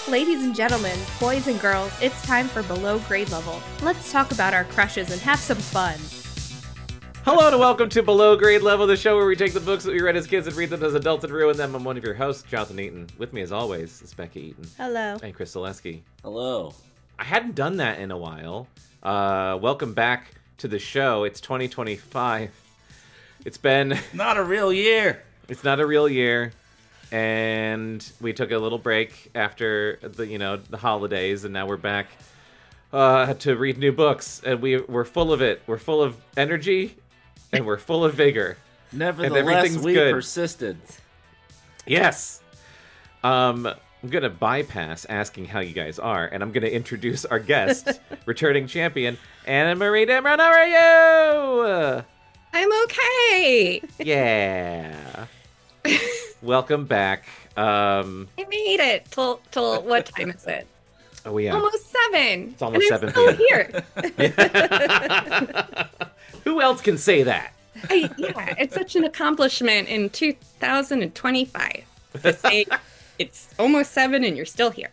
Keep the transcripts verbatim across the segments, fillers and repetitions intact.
Ladies and gentlemen, boys and girls, it's time for Below Grade Level. Let's talk about our crushes and have some fun. Hello and welcome to Below Grade Level, the show where we take the books that we read as kids and read them as adults and ruin them. I'm one of your hosts, Jonathan Eaton. With me as always is Becca Eaton. Hello. And Chris Zaleski. Hello. I hadn't done that in a while. Uh, welcome back to the show. It's twenty twenty-five. It's been... Not a real year. It's not a real year. And we took a little break after the, you know, the holidays, and now we're back uh, to read new books, and we we're full of it. We're full of energy, and we're full of vigor. Nevertheless, we good. persisted. Yes. Um, I'm gonna bypass asking how you guys are, and I'm gonna introduce our guest, returning champion, Anna Marie Demron. How are you? I'm okay. Yeah. Welcome back. Um, I made it till till what time is it? oh yeah, Almost seven. It's almost and I'm seven still p.m. here. Who else can say that? I, yeah, it's such an accomplishment in two thousand twenty-five to say it's almost seven and you're still here.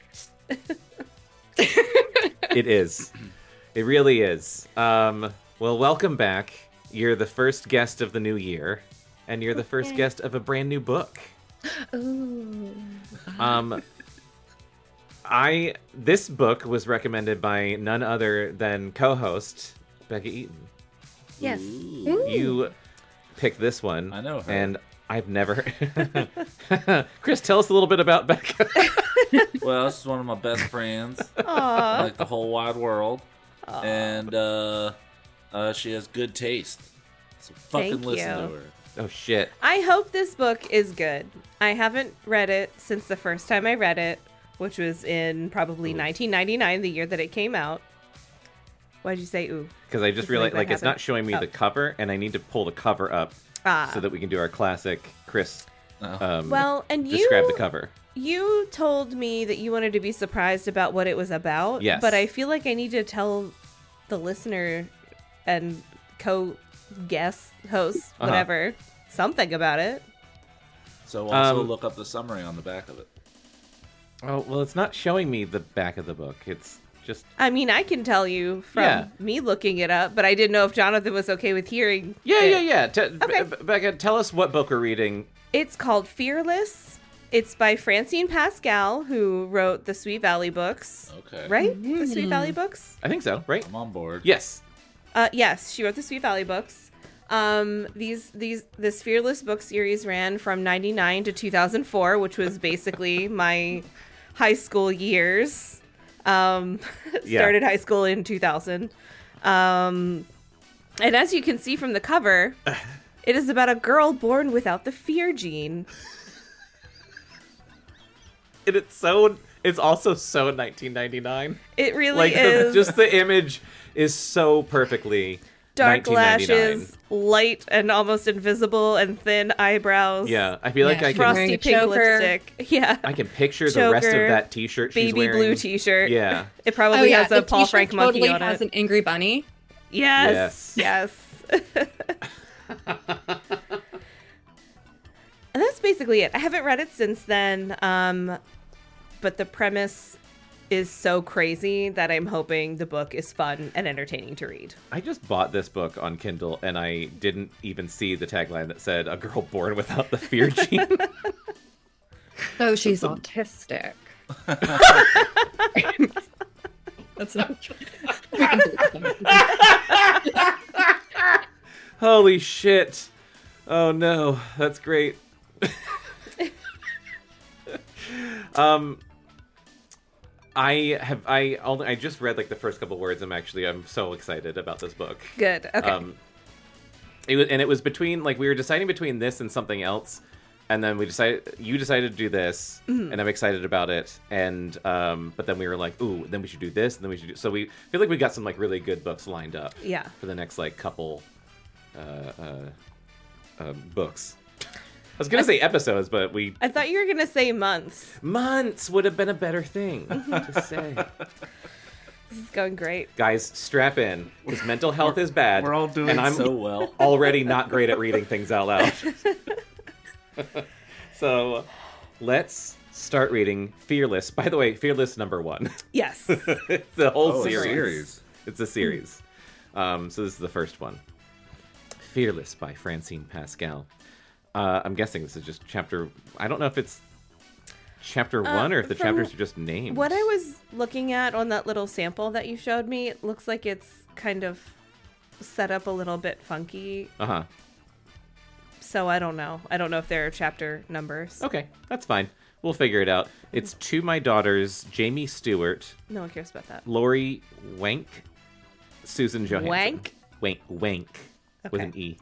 It is. It really is. Um, well, welcome back. You're the first guest of the new year, and you're the first guest of a brand new book. Ooh. Um, I this book was recommended by none other than co-host Becca Eaton. Yes. Ooh. You picked this one. I know her. And I've never... Chris, tell us a little bit about Becca. Well, this is one of my best friends. Aww. Like the whole wide world. Aww. And uh, uh, she has good taste. So fucking Thank listen you. to her. Oh, shit. I hope this book is good. I haven't read it since the first time I read it, which was in probably Ooh. nineteen ninety-nine, the year that it came out. Why'd you say ooh? Because I just Just realized, like like, it's what not showing me happened? the cover, and I need to pull the cover up Ah. so that we can do our classic Chris Oh. um, Well, and you describe the cover. you told me that you wanted to be surprised about what it was about. Yes. But I feel like I need to tell the listener and co-guest, host, Uh-huh. whatever, something about it. So also Um, look up the summary on the back of it. Oh, well, it's not showing me the back of the book. It's just... I mean, I can tell you from Yeah. me looking it up, but I didn't know if Jonathan was okay with hearing. Yeah, it. yeah, yeah. T- Okay. Be- Becca, tell us what book we're reading. It's called Fearless. It's by Francine Pascal, who wrote the Sweet Valley books. Okay. Right? The Sweet Valley books? I think so, right? I'm on board. Yes. Uh, yes, she wrote the Sweet Valley books. Um, these these this Fearless book series ran from ninety-nine to two thousand four, which was basically my high school years. Um, Yeah. started high school in two thousand. Um, and as you can see from the cover, it is about a girl born without the fear gene. And it's so... It's also so nineteen ninety-nine. It really Like, the, is. just the image is so perfectly Dark nineteen ninety-nine. lashes, light and almost invisible, and thin eyebrows. Yeah, I feel like Yeah, I can... Frosty Wearing a pink choker. lipstick. Yeah. I can picture the rest of Choker, that T-shirt she's Baby wearing. blue t-shirt. Yeah. It probably Oh, yeah, has a the Paul t-shirt Frank monkey totally on has it. an angry bunny. Yes. Yes. And that's basically it. I haven't read it since then, um, but the premise is so crazy that I'm hoping the book is fun and entertaining to read. I just bought this book on Kindle, and I didn't even see the tagline that said, "A girl born without the fear gene." So she's autistic. That's not true. Holy shit. Oh no, that's great. um... I have I only I just read like the first couple words. I'm actually I'm so excited about this book. Good. Okay. Um, it was and it was between like we were deciding between this and something else, and then we decided you decided to do this, Mm-hmm. and I'm excited about it. And um, but then we were like, ooh, then we should do this, and then we should do. So we feel like we got some like really good books lined up. Yeah. For the next like couple, uh, uh, uh books. I was gonna say episodes, but we I thought you were going to say months. months would have been a better thing to say. This is going great. Guys, strap in, because mental health is bad. We're all doing and I'm so well. already not great at reading things out loud. So, let's start reading Fearless. By the way, Fearless number one. Yes. The whole Oh, series. series. It's a series. Um, so this is the first one. Fearless by Francine Pascal. Uh, I'm guessing this is just chapter... I don't know if it's chapter Uh, one or if the from chapters are just names. What I was looking at on that little sample that you showed me, it looks like it's kind of set up a little bit funky. Uh-huh. So I don't know. I don't know if there are chapter numbers. Okay, that's fine. We'll figure it out. It's To My Daughters, Jamie Stewart, No one cares about that. Lori Wank, Susan Johansson. Wank? Wank. Wank. With Okay. an E.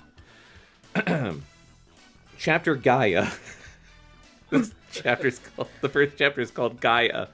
Chapter Gaia. This chapter's called, the first chapter is called Gaia.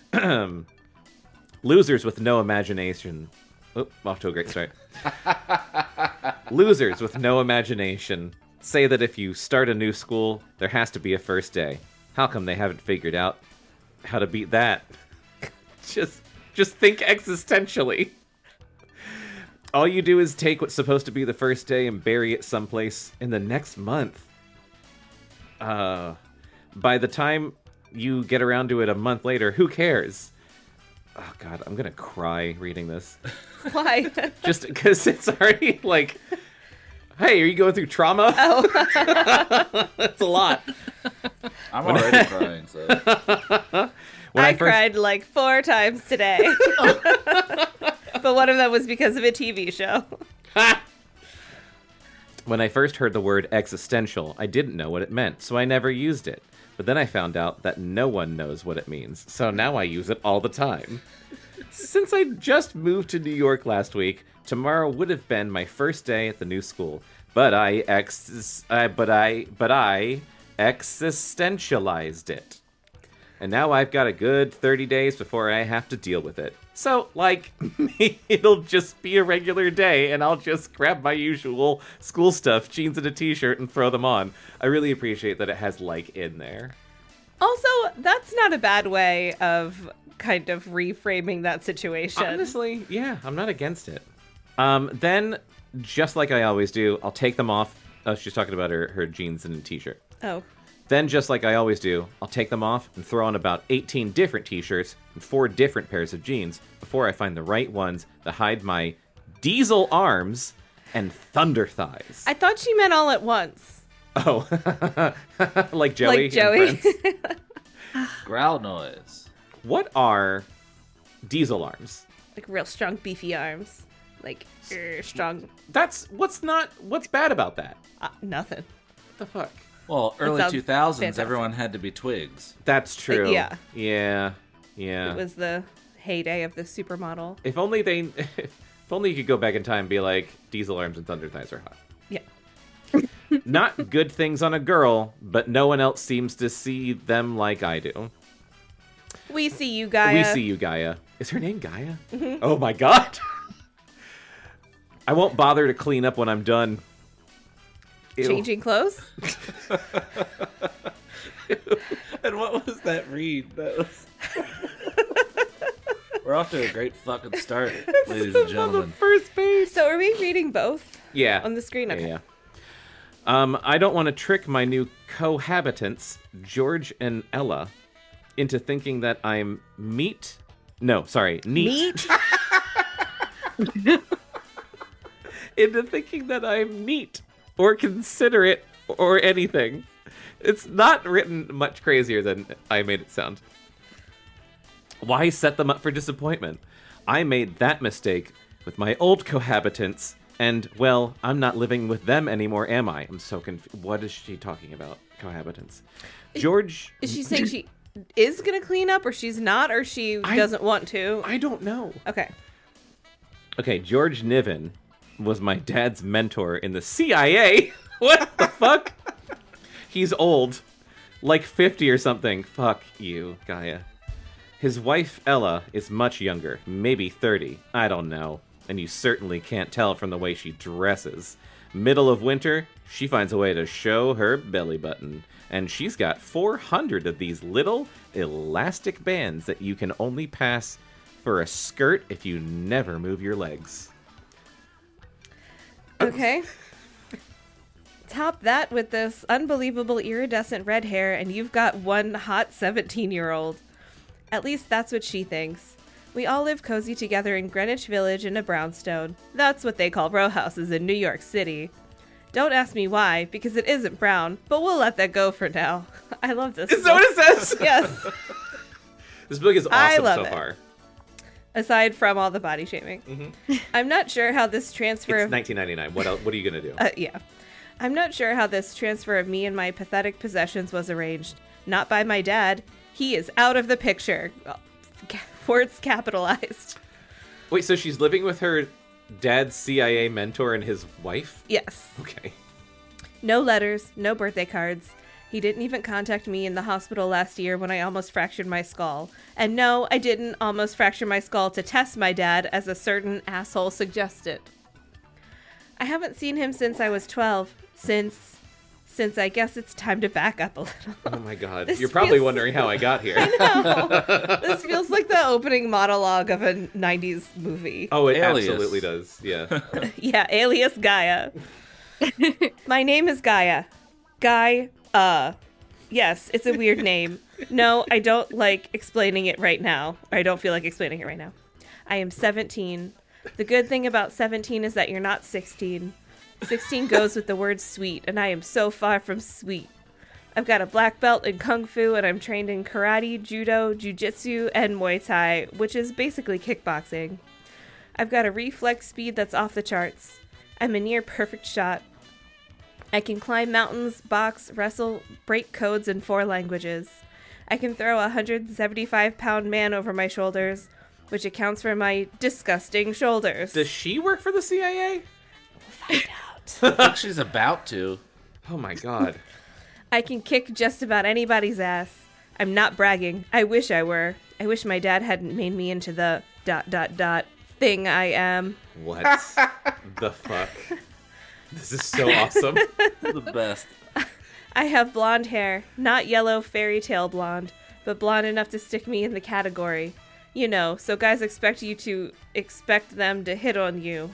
Losers with no imagination. Oh, off to a great start. Losers with no imagination say that if you start a new school, there has to be a first day. How come they haven't figured out how to beat that? just, just think existentially. All you do is take what's supposed to be the first day and bury it someplace in the next month. Uh, by the time you get around to it a month later, who cares? Oh God, I'm gonna cry reading this. Why? Just because it's already like, hey, are you going through trauma? Oh. That's a lot. I'm already crying, so. When I, I first- cried like four times today. But one of them was because of a T V show. When I first heard the word existential, I didn't know what it meant, so I never used it. But then I found out that no one knows what it means, so now I use it all the time. Since I just moved to New York last week, tomorrow would have been my first day at the new school. But I ex, I, but I, but I existentialized it. And now I've got a good thirty days before I have to deal with it. So, like, it'll just be a regular day, and I'll just grab my usual school stuff, jeans and a t-shirt, and throw them on. I really appreciate that it has like in there. Also, that's not a bad way of kind of reframing that situation. Honestly, yeah, I'm not against it. Um, then, just like I always do, I'll take them off. Oh, she's talking about her, her jeans and t-shirt. Oh. Then, just like I always do, I'll take them off and throw on about eighteen different t-shirts and four different pairs of jeans before I find the right ones that hide my diesel arms and thunder thighs. I thought she meant all at once. Oh, like Joey. Like Joey. and Friends. Growl noise. What are diesel arms? Like real strong, beefy arms. Like, er, strong. That's what's not. What's bad about that? Uh, nothing. What the fuck? Well, early sounds two thousands, fantastic. everyone had to be twigs. That's true. yeah. Yeah. Yeah. It was the heyday of the supermodel. If only they. If only you could go back in time and be like, diesel arms and thunder thighs are hot. Yeah. Not good things on a girl, but no one else seems to see them like I do. We see you, Gaia. We see you, Gaia. Is her name Gaia? Oh my god. I won't bother to clean up when I'm done. Ew. Changing clothes? And what was that read? That was... We're off to a great fucking start, ladies and On the gentlemen. first page. So are we reading both Yeah. on the screen? Okay. Yeah, yeah. Um, I don't want to trick my new cohabitants, George and Ella, into thinking that I'm meat. No, sorry, neat. Meat? Into thinking that I'm neat or considerate or anything. It's not written much crazier than I made it sound. Why set them up for disappointment? I made that mistake with my old cohabitants, and, well, I'm not living with them anymore, am I? I'm so confused. What is she talking about, cohabitants? George... Is she saying she is going to clean up, or she's not, or she I- doesn't want to? I don't know. Okay. Okay, George Niven was my dad's mentor in the C I A. What the fuck? He's old. Like fifty or something. Fuck you, Gaia. His wife, Ella, is much younger. Maybe thirty. I don't know. And you certainly can't tell from the way she dresses. Middle of winter, she finds a way to show her belly button. And she's got four hundred of these little elastic bands that you can only pass for a skirt if you never move your legs. Okay. Top that with this unbelievable iridescent red hair, and you've got one hot seventeen-year-old. At least that's what she thinks. We all live cozy together in Greenwich Village in a brownstone. That's what they call row houses in New York City. Don't ask me why, because it isn't brown, but we'll let that go for now. I love this. Is that what it says? Yes. This book is I awesome love so it. far. Aside from all the body shaming. Mm-hmm. I'm not sure how this transfer It's of... nineteen ninety-nine. What else, What are you going to do? Uh, yeah. I'm not sure how this transfer of me and my pathetic possessions was arranged. Not by my dad. He is out of the picture. Oh, words capitalized. Wait, so she's living with her dad's C I A mentor and his wife? Yes. Okay. No letters, no birthday cards. He didn't even contact me in the hospital last year when I almost fractured my skull. And no, I didn't almost fracture my skull to test my dad, as a certain asshole suggested. I haven't seen him since I was twelve. Since... Since I guess it's time to back up a little. Oh my god. This You're probably feels- wondering how I got here. No. This feels like the opening monologue of a nineties movie. Oh, it Alias. absolutely does. Yeah. Yeah, alias Gaia. My name is Gaia. Guy, uh. Yes, it's a weird name. No, I don't like explaining it right now. Or I don't feel like explaining it right now. I am seventeen. The good thing about seventeen is that you're not sixteen. sixteen goes with the word sweet, and I am so far from sweet. I've got a black belt in Kung Fu, and I'm trained in karate, judo, jujitsu, and Muay Thai, which is basically kickboxing. I've got a reflex speed that's off the charts. I'm a near perfect shot. I can climb mountains, box, wrestle, break codes in four languages. I can throw a one hundred seventy-five pound man over my shoulders, which accounts for my disgusting shoulders. Does she work for the C I A? Find out. I think she's about to. Oh my god. I can kick just about anybody's ass. I'm not bragging. I wish I were. I wish my dad hadn't made me into the dot dot dot thing I am. What the fuck? This is so awesome. The best. I have blonde hair, not yellow fairy tale blonde, but blonde enough to stick me in the category. You know, so guys expect you to expect them to hit on you.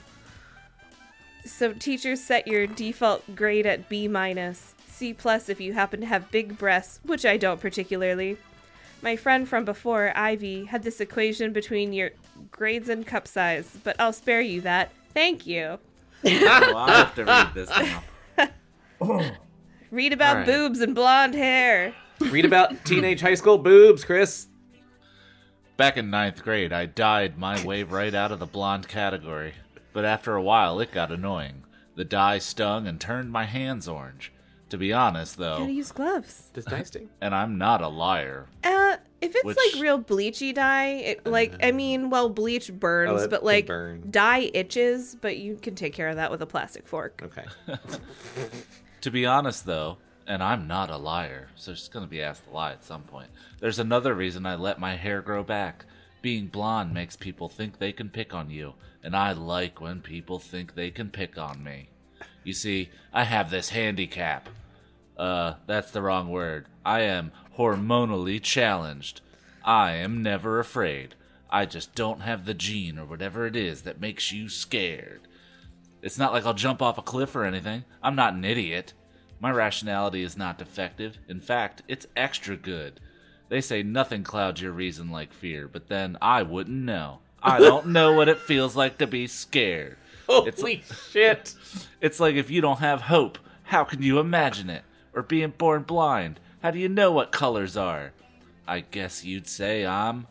So teachers set your default grade at B minus, C plus if you happen to have big breasts, which I don't particularly. My friend from before, Ivy, had this equation between your grades and cup size, but I'll spare you that. Thank you. Oh, I'll have to read this now. Read about All right. boobs and blonde hair. Read about teenage high school boobs, Chris. Back in ninth grade, I dyed my way right out of the blonde category. But after a while, it got annoying. The dye stung and turned my hands orange. To be honest, Gotta though, use gloves. Does dye sting? and I'm not a liar. Uh, if it's Which- like real bleachy dye, it, like, I mean, well, bleach burns, Oh, it but can like, burn. dye itches, but you can take care of that with a plastic fork. Okay. To be honest, though, and I'm not a liar, so she's gonna be asked to lie at some point. There's another reason I let my hair grow back. Being blonde makes people think they can pick on you, and I like when people think they can pick on me. You see, I have this handicap. Uh, that's the wrong word. I am hormonally challenged. I am never afraid. I just don't have the gene or whatever it is that makes you scared. It's not like I'll jump off a cliff or anything. I'm not an idiot. My rationality is not defective. In fact, it's extra good. They say nothing clouds your reason like fear, but then I wouldn't know. I don't know what it feels like to be scared. Holy It's- shit. It's like if you don't have hope, how can you imagine it? Or being born blind, how do you know what colors are? I guess you'd say I'm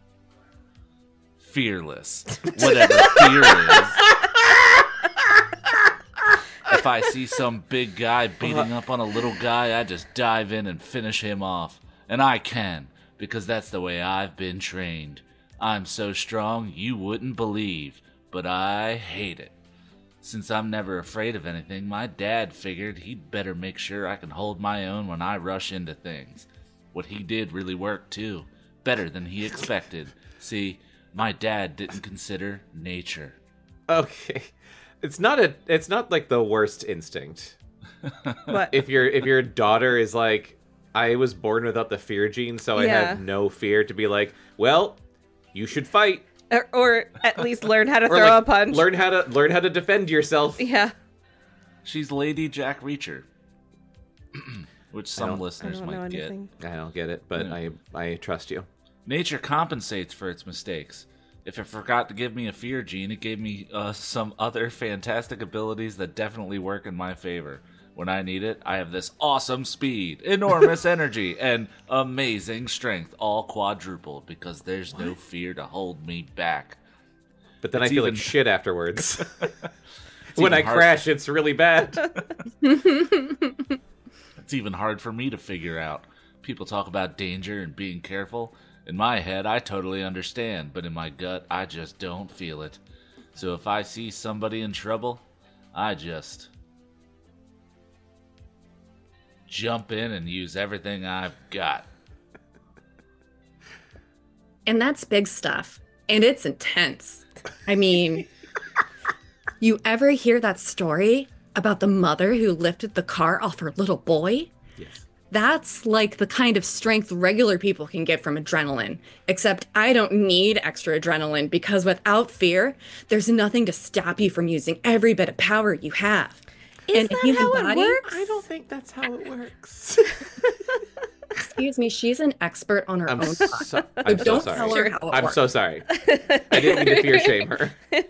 fearless. Whatever fear is. If I see some big guy beating up on a little guy, I just dive in and finish him off. And I can, because that's the way I've been trained. I'm so strong you wouldn't believe, but I hate it. Since I'm never afraid of anything, my dad figured he'd better make sure I can hold my own when I rush into things. What he did really worked too, better than he expected. See, my dad didn't consider nature. Okay. It's not a it's not like the worst instinct. What? If your if your daughter is like, I was born without the fear gene, so I Yeah. have no fear, to be like, well, you should fight. or, or at least learn how to Or throw like, a punch. learn how to learn how to defend yourself. Yeah. She's Lady Jack Reacher. Which I some don't- I listeners don't know might get. anything. I don't get it, but Yeah. I I trust you. Nature compensates for its mistakes. If it forgot to give me a fear gene, it gave me uh, some other fantastic abilities that definitely work in my favor. When I need it, I have this awesome speed, enormous energy, and amazing strength, all quadrupled because there's no fear to hold me back. But then It's I feel even- like shit afterwards. When even I hard- crash, it's really bad. It's even hard for me to figure out. People talk about danger and being careful. In my head, I totally understand, but in my gut, I just don't feel it. So if I see somebody in trouble, I just jump in and use everything I've got. And that's big stuff. And it's intense. I mean, you ever hear that story about the mother who lifted the car off her little boy? Yes. That's like the kind of strength regular people can get from adrenaline. Except I don't need extra adrenaline because without fear, there's nothing to stop you from using every bit of power you have. Is And a that human how it body- works? I don't think that's how it works. Excuse me, she's an expert on her I'm own. so, I'm so Don't sorry. tell her how it I'm works. so sorry. I didn't mean to fear shame her.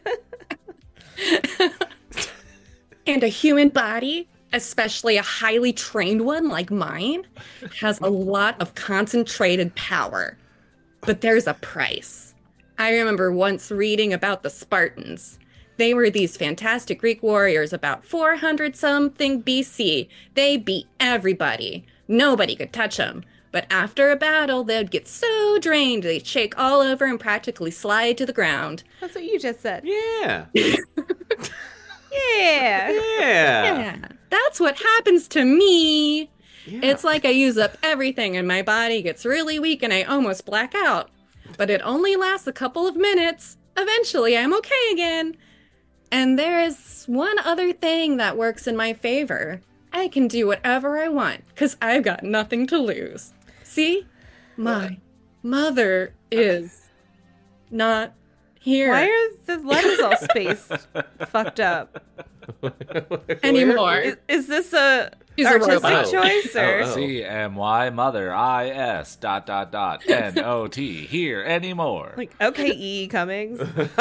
And a human body, especially a highly trained one like mine, has a lot of concentrated power. But there's a price. I remember once reading about the Spartans. They were these fantastic Greek warriors about four hundred something B C. They beat everybody. Nobody could touch them. But after a battle, they'd get so drained they'd shake all over and practically slide to the ground. That's what you just said. Yeah. Yeah. Yeah. Yeah, that's what happens to me. Yeah. It's like I use up everything and my body gets really weak and I almost black out. But it only lasts a couple of minutes. Eventually, I'm okay again. And there's one other thing that works in my favor. I can do whatever I want because I've got nothing to lose. See? My mother is not here Why are the letters all spaced fucked up? anymore. Is, is this a She's a artistic robot. choice or? Oh, oh. C M Y mother I S dot dot dot N O T here anymore. Like, okay, E. Cummings.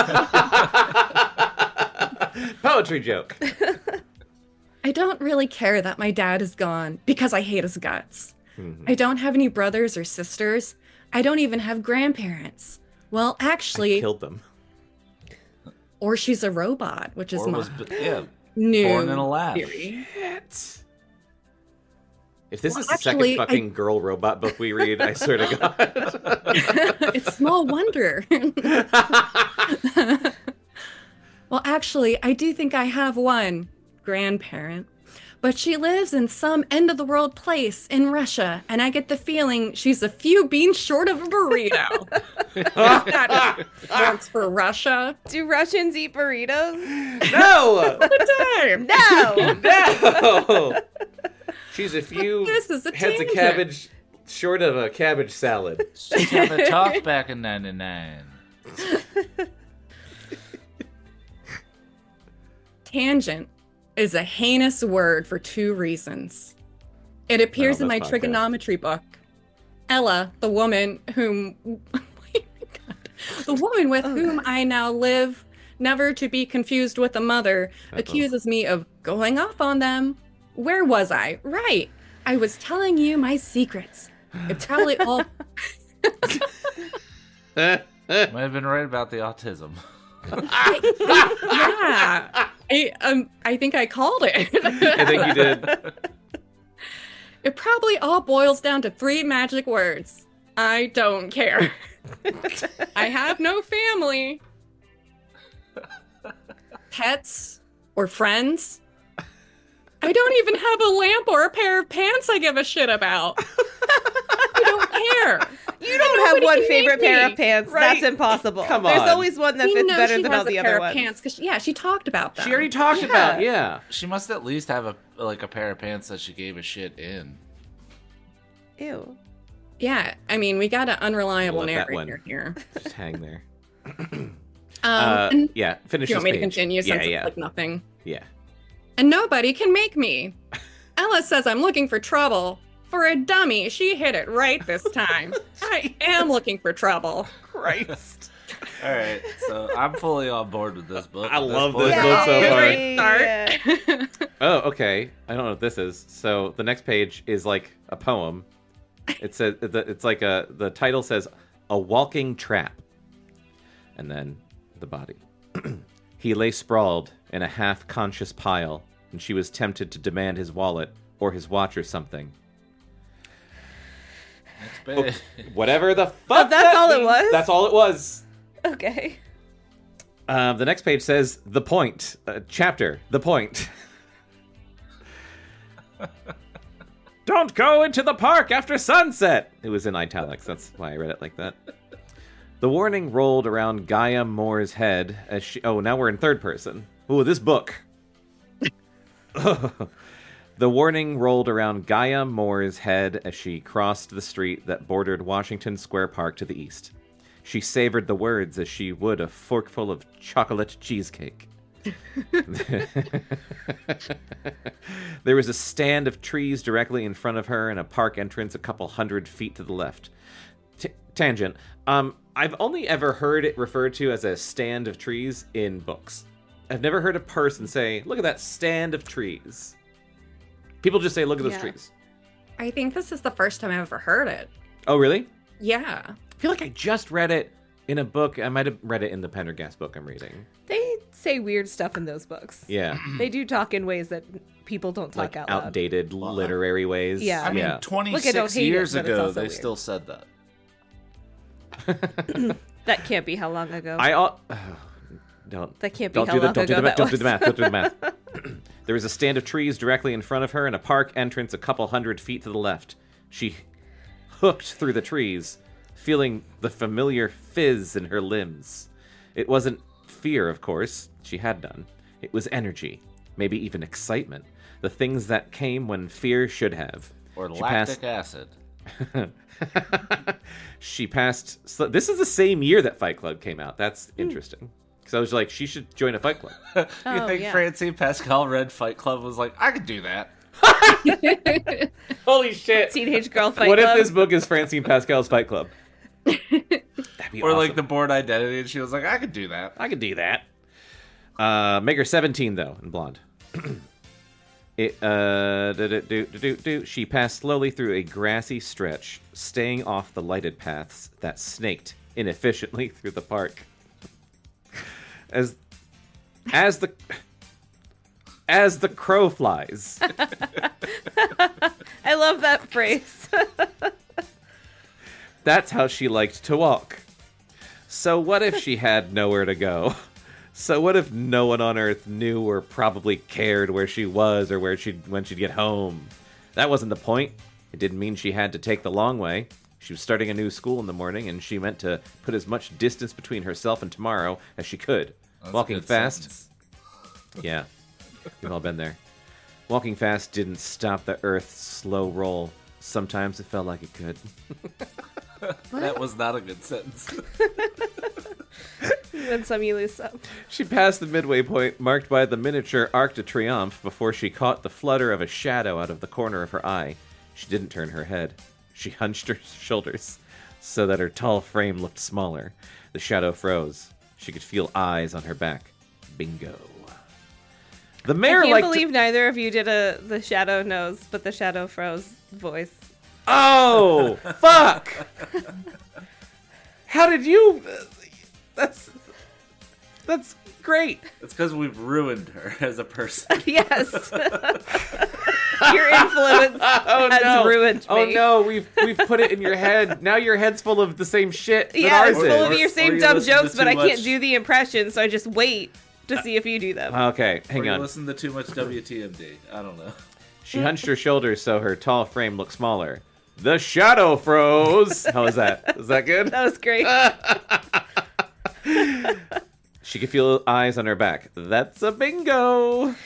Poetry joke. I don't really care that my dad is gone because I hate his guts. Mhm. I don't have any brothers or sisters. I don't even have grandparents. Well, I actually, killed them. or she's a robot, which is Or my was yeah, new born in a lab. theory. Shit. If this Well, is the actually, second fucking girl robot book we read, I swear to God. It's small wonder. Well, actually, I do think I have one grandparent, but she lives in some end of the world place in Russia, and I get the feeling she's a few beans short of a burrito. That works for Russia. Do Russians eat burritos? No! Time. No. No! She's a few This is a heads of tangent. cabbage short of a cabbage salad. Just haven't talked back in ninety-nine. Tangent is a heinous word for two reasons. It appears Well, in my this podcast. trigonometry book. Ella, the woman whom oh my God. the woman with whom I now live, never to be confused with a mother, Uh-oh. accuses me of going off on them. Where was I? Right. I was telling you my secrets. It's probably all Might have been right about the autism. yeah. I um I think I called it. I think you did. It probably all boils down to three magic words. I don't care. I have no family, pets, or friends. I don't even have a lamp or a pair of pants I give a shit about. I don't care. You don't have Nobody one can favorite make pair me. of pants. Right? That's impossible. Come There's on. always one that We fits know better she than has all the a other pair ones. of pants because yeah, she talked about them. She already talked Yeah. about, yeah. She must at least have a like a pair of pants that she gave a shit in. Ew. Yeah, I mean, we got an unreliable We'll let that narrator one. here. Just hang there. Um, uh, and yeah, finish do you this want me to page. continue Yeah, since yeah, it's like nothing? yeah. and nobody can make me. Ella says I'm looking for trouble. For a dummy, she hit it right this time. I am looking for trouble. Christ. All right, so I'm fully on board with this book. I at this love point. this book so far. Great start. Oh, okay. I don't know what this is. So the next page is like a poem. It says it's like a the title says "A Walking Trap," and then the body. He lay sprawled in a half-conscious pile, and she was tempted to demand his wallet or his watch or something. Next page. Whatever the fuck. Oh, that's that all it means. was? That's all it was. Okay. Um, the next page says "The Point," uh, chapter "The Point." Don't go into the park after sunset. It was in italics. That's why I read it like that. The warning rolled around Gaia Moore's head as she. Oh, now we're in third person. Ooh, this book. The warning rolled around Gaia Moore's head as she crossed the street that bordered Washington Square Park to the east. She savored the words as she would a forkful of chocolate cheesecake. There was a stand of trees directly in front of her and a park entrance a couple hundred feet to the left. T- tangent. Um, I've only ever heard it referred to as a stand of trees in books. I've never heard a person say, "Look at that stand of trees." People just say, "Look at those Yeah. trees." I think this is the first time I've ever heard it. Oh, really? Yeah. I feel like I just read it in a book. I might have read it in the Pendergast book I'm reading. They say weird stuff in those books. Yeah. They do talk in ways that people don't talk Like out loud. outdated literary ways. Yeah. I mean, yeah. Look, I don't twenty-six hate it, years but it's ago, also they weird. still said that. That can't be how long ago. I al- oh, don't. That can't be don't how do the, long don't do ago the, that Don't do the was. math. Don't do the math. There was a stand of trees directly in front of her and a park entrance a couple hundred feet to the left. She hooked through the trees, feeling the familiar fizz in her limbs. It wasn't fear, of course. She had none. It was energy, maybe even excitement. The things that came when fear should have. Or She lactic passed- acid. She passed. So this is the same year that Fight Club came out. That's interesting. Because I was like, she should join a Fight Club. you Oh, think yeah. Francine Pascal read Fight Club was like, I could do that? Holy shit! Teenage girl fight What club. if this book is Francine Pascal's Fight Club? That'd be Or awesome. like the Born Identity, and she was like, I could do that. I could do that. Uh, make her seventeen though, and blonde. It uh, do, do, do, do, do. She passed slowly through a grassy stretch, staying off the lighted paths that snaked inefficiently through the park. As, as the, as the crow flies. I love that phrase. That's how she liked to walk. So what if she had nowhere to go? So what if no one on Earth knew or probably cared where she was or where she'd when she'd get home? That wasn't the point. It didn't mean she had to take the long way. She was starting a new school in the morning, and she meant to put as much distance between herself and tomorrow as she could. That's a Walking good fast. sentence. Yeah, we've all been there. Walking fast didn't stop the Earth's slow roll. Sometimes it felt like it could. That was not a good sentence. You win some, you lose some. She passed the midway point marked by the miniature Arc de Triomphe before she caught the flutter of a shadow out of the corner of her eye. She didn't turn her head. She hunched her shoulders so that her tall frame looked smaller. The shadow froze. She could feel eyes on her back. Bingo. The I mayor can't liked believe neither of you did a the shadow nose, but the shadow froze voice. to... Oh, fuck! How did you... That's... That's great. It's because we've ruined her as a person. Yes. Your influence Oh has no! ruined me. Oh no! We've we've put it in your head. Now your head's full of the same shit that Yeah, ours it's full is. of your Or same you dumb listen to jokes, but too I can't much- do the impression, so I just wait to see if you do them. Okay, Or hang you on. listen to too much W T M D. I don't know. She hunched her shoulders so her tall frame looked smaller. The shadow froze. How was that? Was that good? That was great. She could feel eyes on her back. That's a bingo.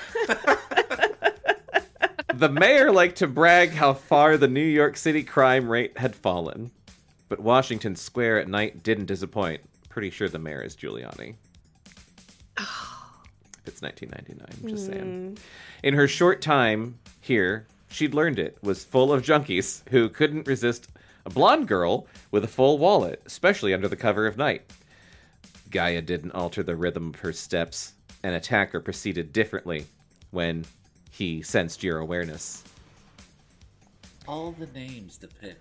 The mayor liked to brag how far the New York City crime rate had fallen. But Washington Square at night didn't disappoint. Pretty sure the mayor is Giuliani. It's nineteen ninety-nine, I'm just saying. In her short time here, she'd learned it was full of junkies who couldn't resist a blonde girl with a full wallet, especially under the cover of night. Gaia didn't alter the rhythm of her steps. An attacker proceeded differently when he sensed your awareness. All the names to pick.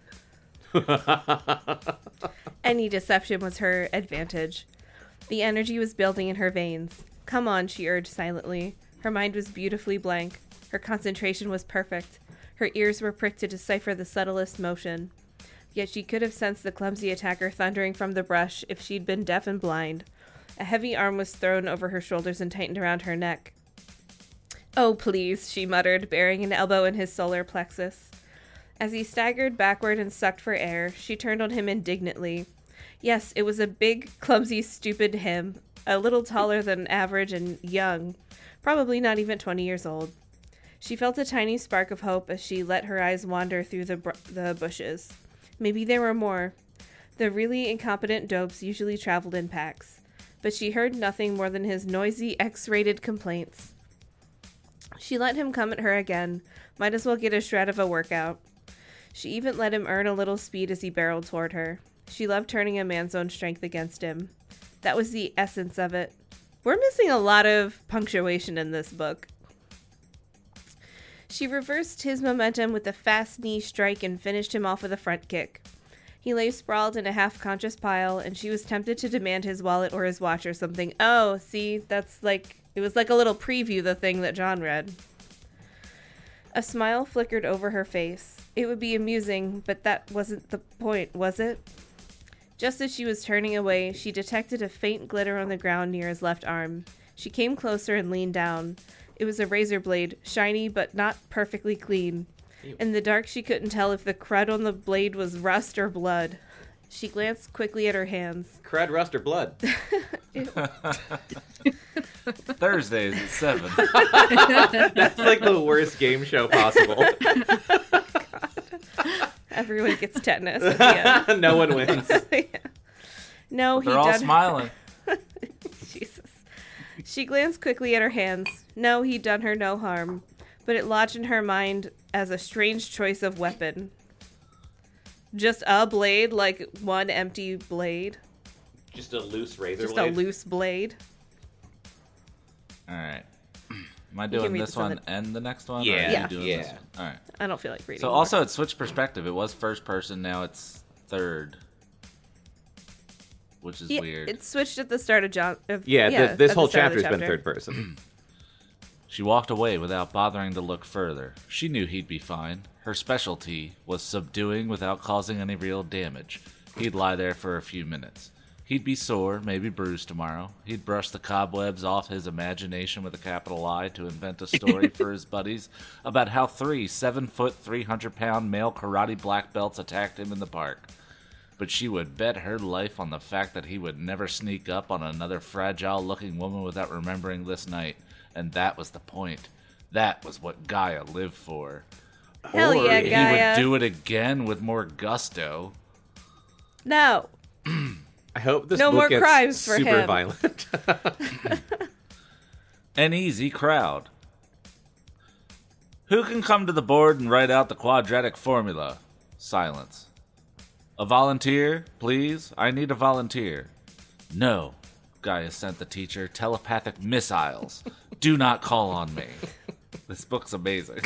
Any deception was her advantage. The energy was building in her veins. Come on, she urged silently. Her mind was beautifully blank. Her concentration was perfect. Her ears were pricked to decipher the subtlest motion. Yet she could have sensed the clumsy attacker thundering from the brush if she'd been deaf and blind. A heavy arm was thrown over her shoulders and tightened around her neck. "Oh, please," she muttered, burying an elbow in his solar plexus. As he staggered backward and sucked for air, she turned on him indignantly. Yes, it was a big, clumsy, stupid him, a little taller than average and young, probably not even twenty years old. She felt a tiny spark of hope as she let her eyes wander through the br- the bushes. Maybe there were more. The really incompetent dopes usually traveled in packs, but she heard nothing more than his noisy X-rated complaints. She let him come at her again. Might as well get a shred of a workout. She even let him earn a little speed as he barreled toward her. She loved turning a man's own strength against him. That was the essence of it. We're missing a lot of punctuation in this book. She reversed his momentum with a fast knee strike and finished him off with a front kick. He lay sprawled in a half-conscious pile, and she was tempted to demand his wallet or his watch or something. Oh, see, that's like, it was like a little preview, the thing that John read. A smile flickered over her face. It would be amusing, but that wasn't the point, was it? Just as she was turning away, she detected a faint glitter on the ground near his left arm. She came closer and leaned down. It was a razor blade, shiny but not perfectly clean. In the dark, she couldn't tell if the crud on the blade was rust or blood. She glanced quickly at her hands. Crud, rust, or blood? Thursdays at seven. That's like the worst game show possible. Everyone gets tetanus at the end. No one wins. Yeah. No, he They're all done... smiling. Jesus. She glanced quickly at her hands. No, he'd done her no harm, but it lodged in her mind as a strange choice of weapon. Just a blade, like one empty blade. Just a loose razor Just blade? a loose blade. All right. Am I can doing read this this in one the- and the next one? Yeah. Or are you Yeah. doing Yeah. this one? All right. I don't feel like reading So more. also it switched perspective. It was first person, now it's third. Which is yeah, weird. it switched at the start of John. Of, Yeah, yeah th- this at the whole start of chapter's the been chapter. third person. She walked away without bothering to look further. She knew he'd be fine. Her specialty was subduing without causing any real damage. He'd lie there for a few minutes. He'd be sore, maybe bruised tomorrow. He'd brush the cobwebs off his imagination with a capital I to invent a story for his buddies about how three seven-foot, three hundred pound male karate black belts attacked him in the park. But she would bet her life on the fact that he would never sneak up on another fragile-looking woman without remembering this night. And that was the point. That was what Gaia lived for. Hell or yeah, he Gaia. would do it again with more gusto. No. I hope this No book more gets crimes for super him. violent. An easy crowd. Who can come to the board and write out the quadratic formula? Silence. A volunteer, please? I need a volunteer. No. Gaia sent the teacher telepathic missiles. Do not call on me. This book's amazing.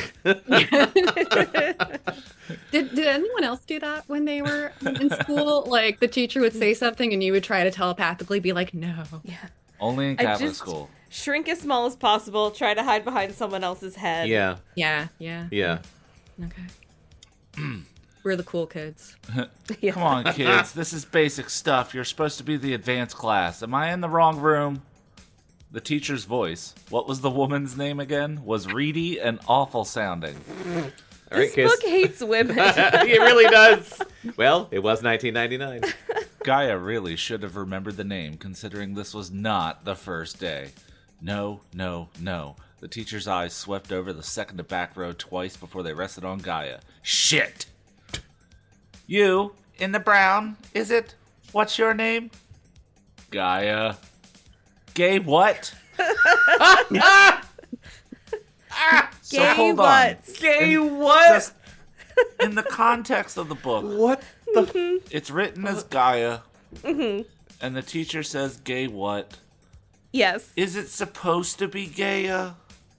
Did did anyone else do that when they were in school? Like the teacher would say something and you would try to telepathically be like, no. Yeah. Only in I Catholic just- school. Shrink as small as possible. Try to hide behind someone else's head. yeah, Yeah, yeah. yeah. Okay. We're the cool kids. Yeah. Come on, kids. This is basic stuff. You're supposed to be the advanced class. Am I in the wrong room? The teacher's voice, what was the woman's name again? Was reedy and awful sounding. All right, This kiss. book hates women. It really does. Well, it was nineteen ninety-nine. Gaia really should have remembered the name, considering this was not the first day. No, no, no. The teacher's eyes swept over the second to back row twice before they rested on Gaia. Shit! You, in the brown, is it? What's your name? Gaia. Gay what? So Gay hold on. butts. Gay In- what? Just in the context of the book, What the? it's written as Gaia, and the teacher says gay what? Yes. Is it supposed to be Gaia?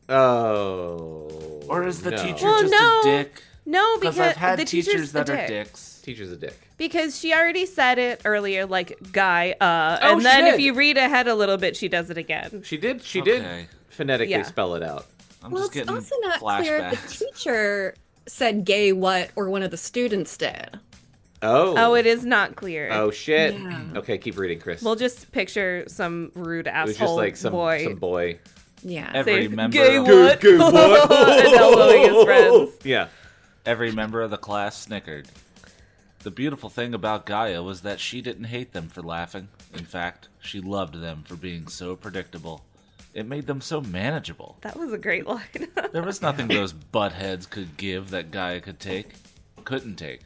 Oh. Or is the no. teacher Well, just no. a dick? No, Because because I've had the teachers teacher's that the are dick. dicks. Teacher's a dick. Because she already said it earlier, like guy, uh, Oh, and she then if did. you read ahead a little bit, she does it again. She did. She Okay. did phonetically Yeah. spell it out. I'm Well, just it's getting also not clear if the flashbacks. teacher said gay what or one of the students did. Oh. Oh, it is not clear. Oh shit. Yeah. Okay, keep reading, Chris. We'll just picture some rude it was asshole just like some boy. some boy. Yeah. Every Say, member gay of- what? Gay what? And elbowing his friends. Yeah. Every member of the class snickered. The beautiful thing about Gaia was that she didn't hate them for laughing. In fact, she loved them for being so predictable. It made them so manageable. That was a great line. There was nothing those buttheads could give that Gaia could take. Couldn't take.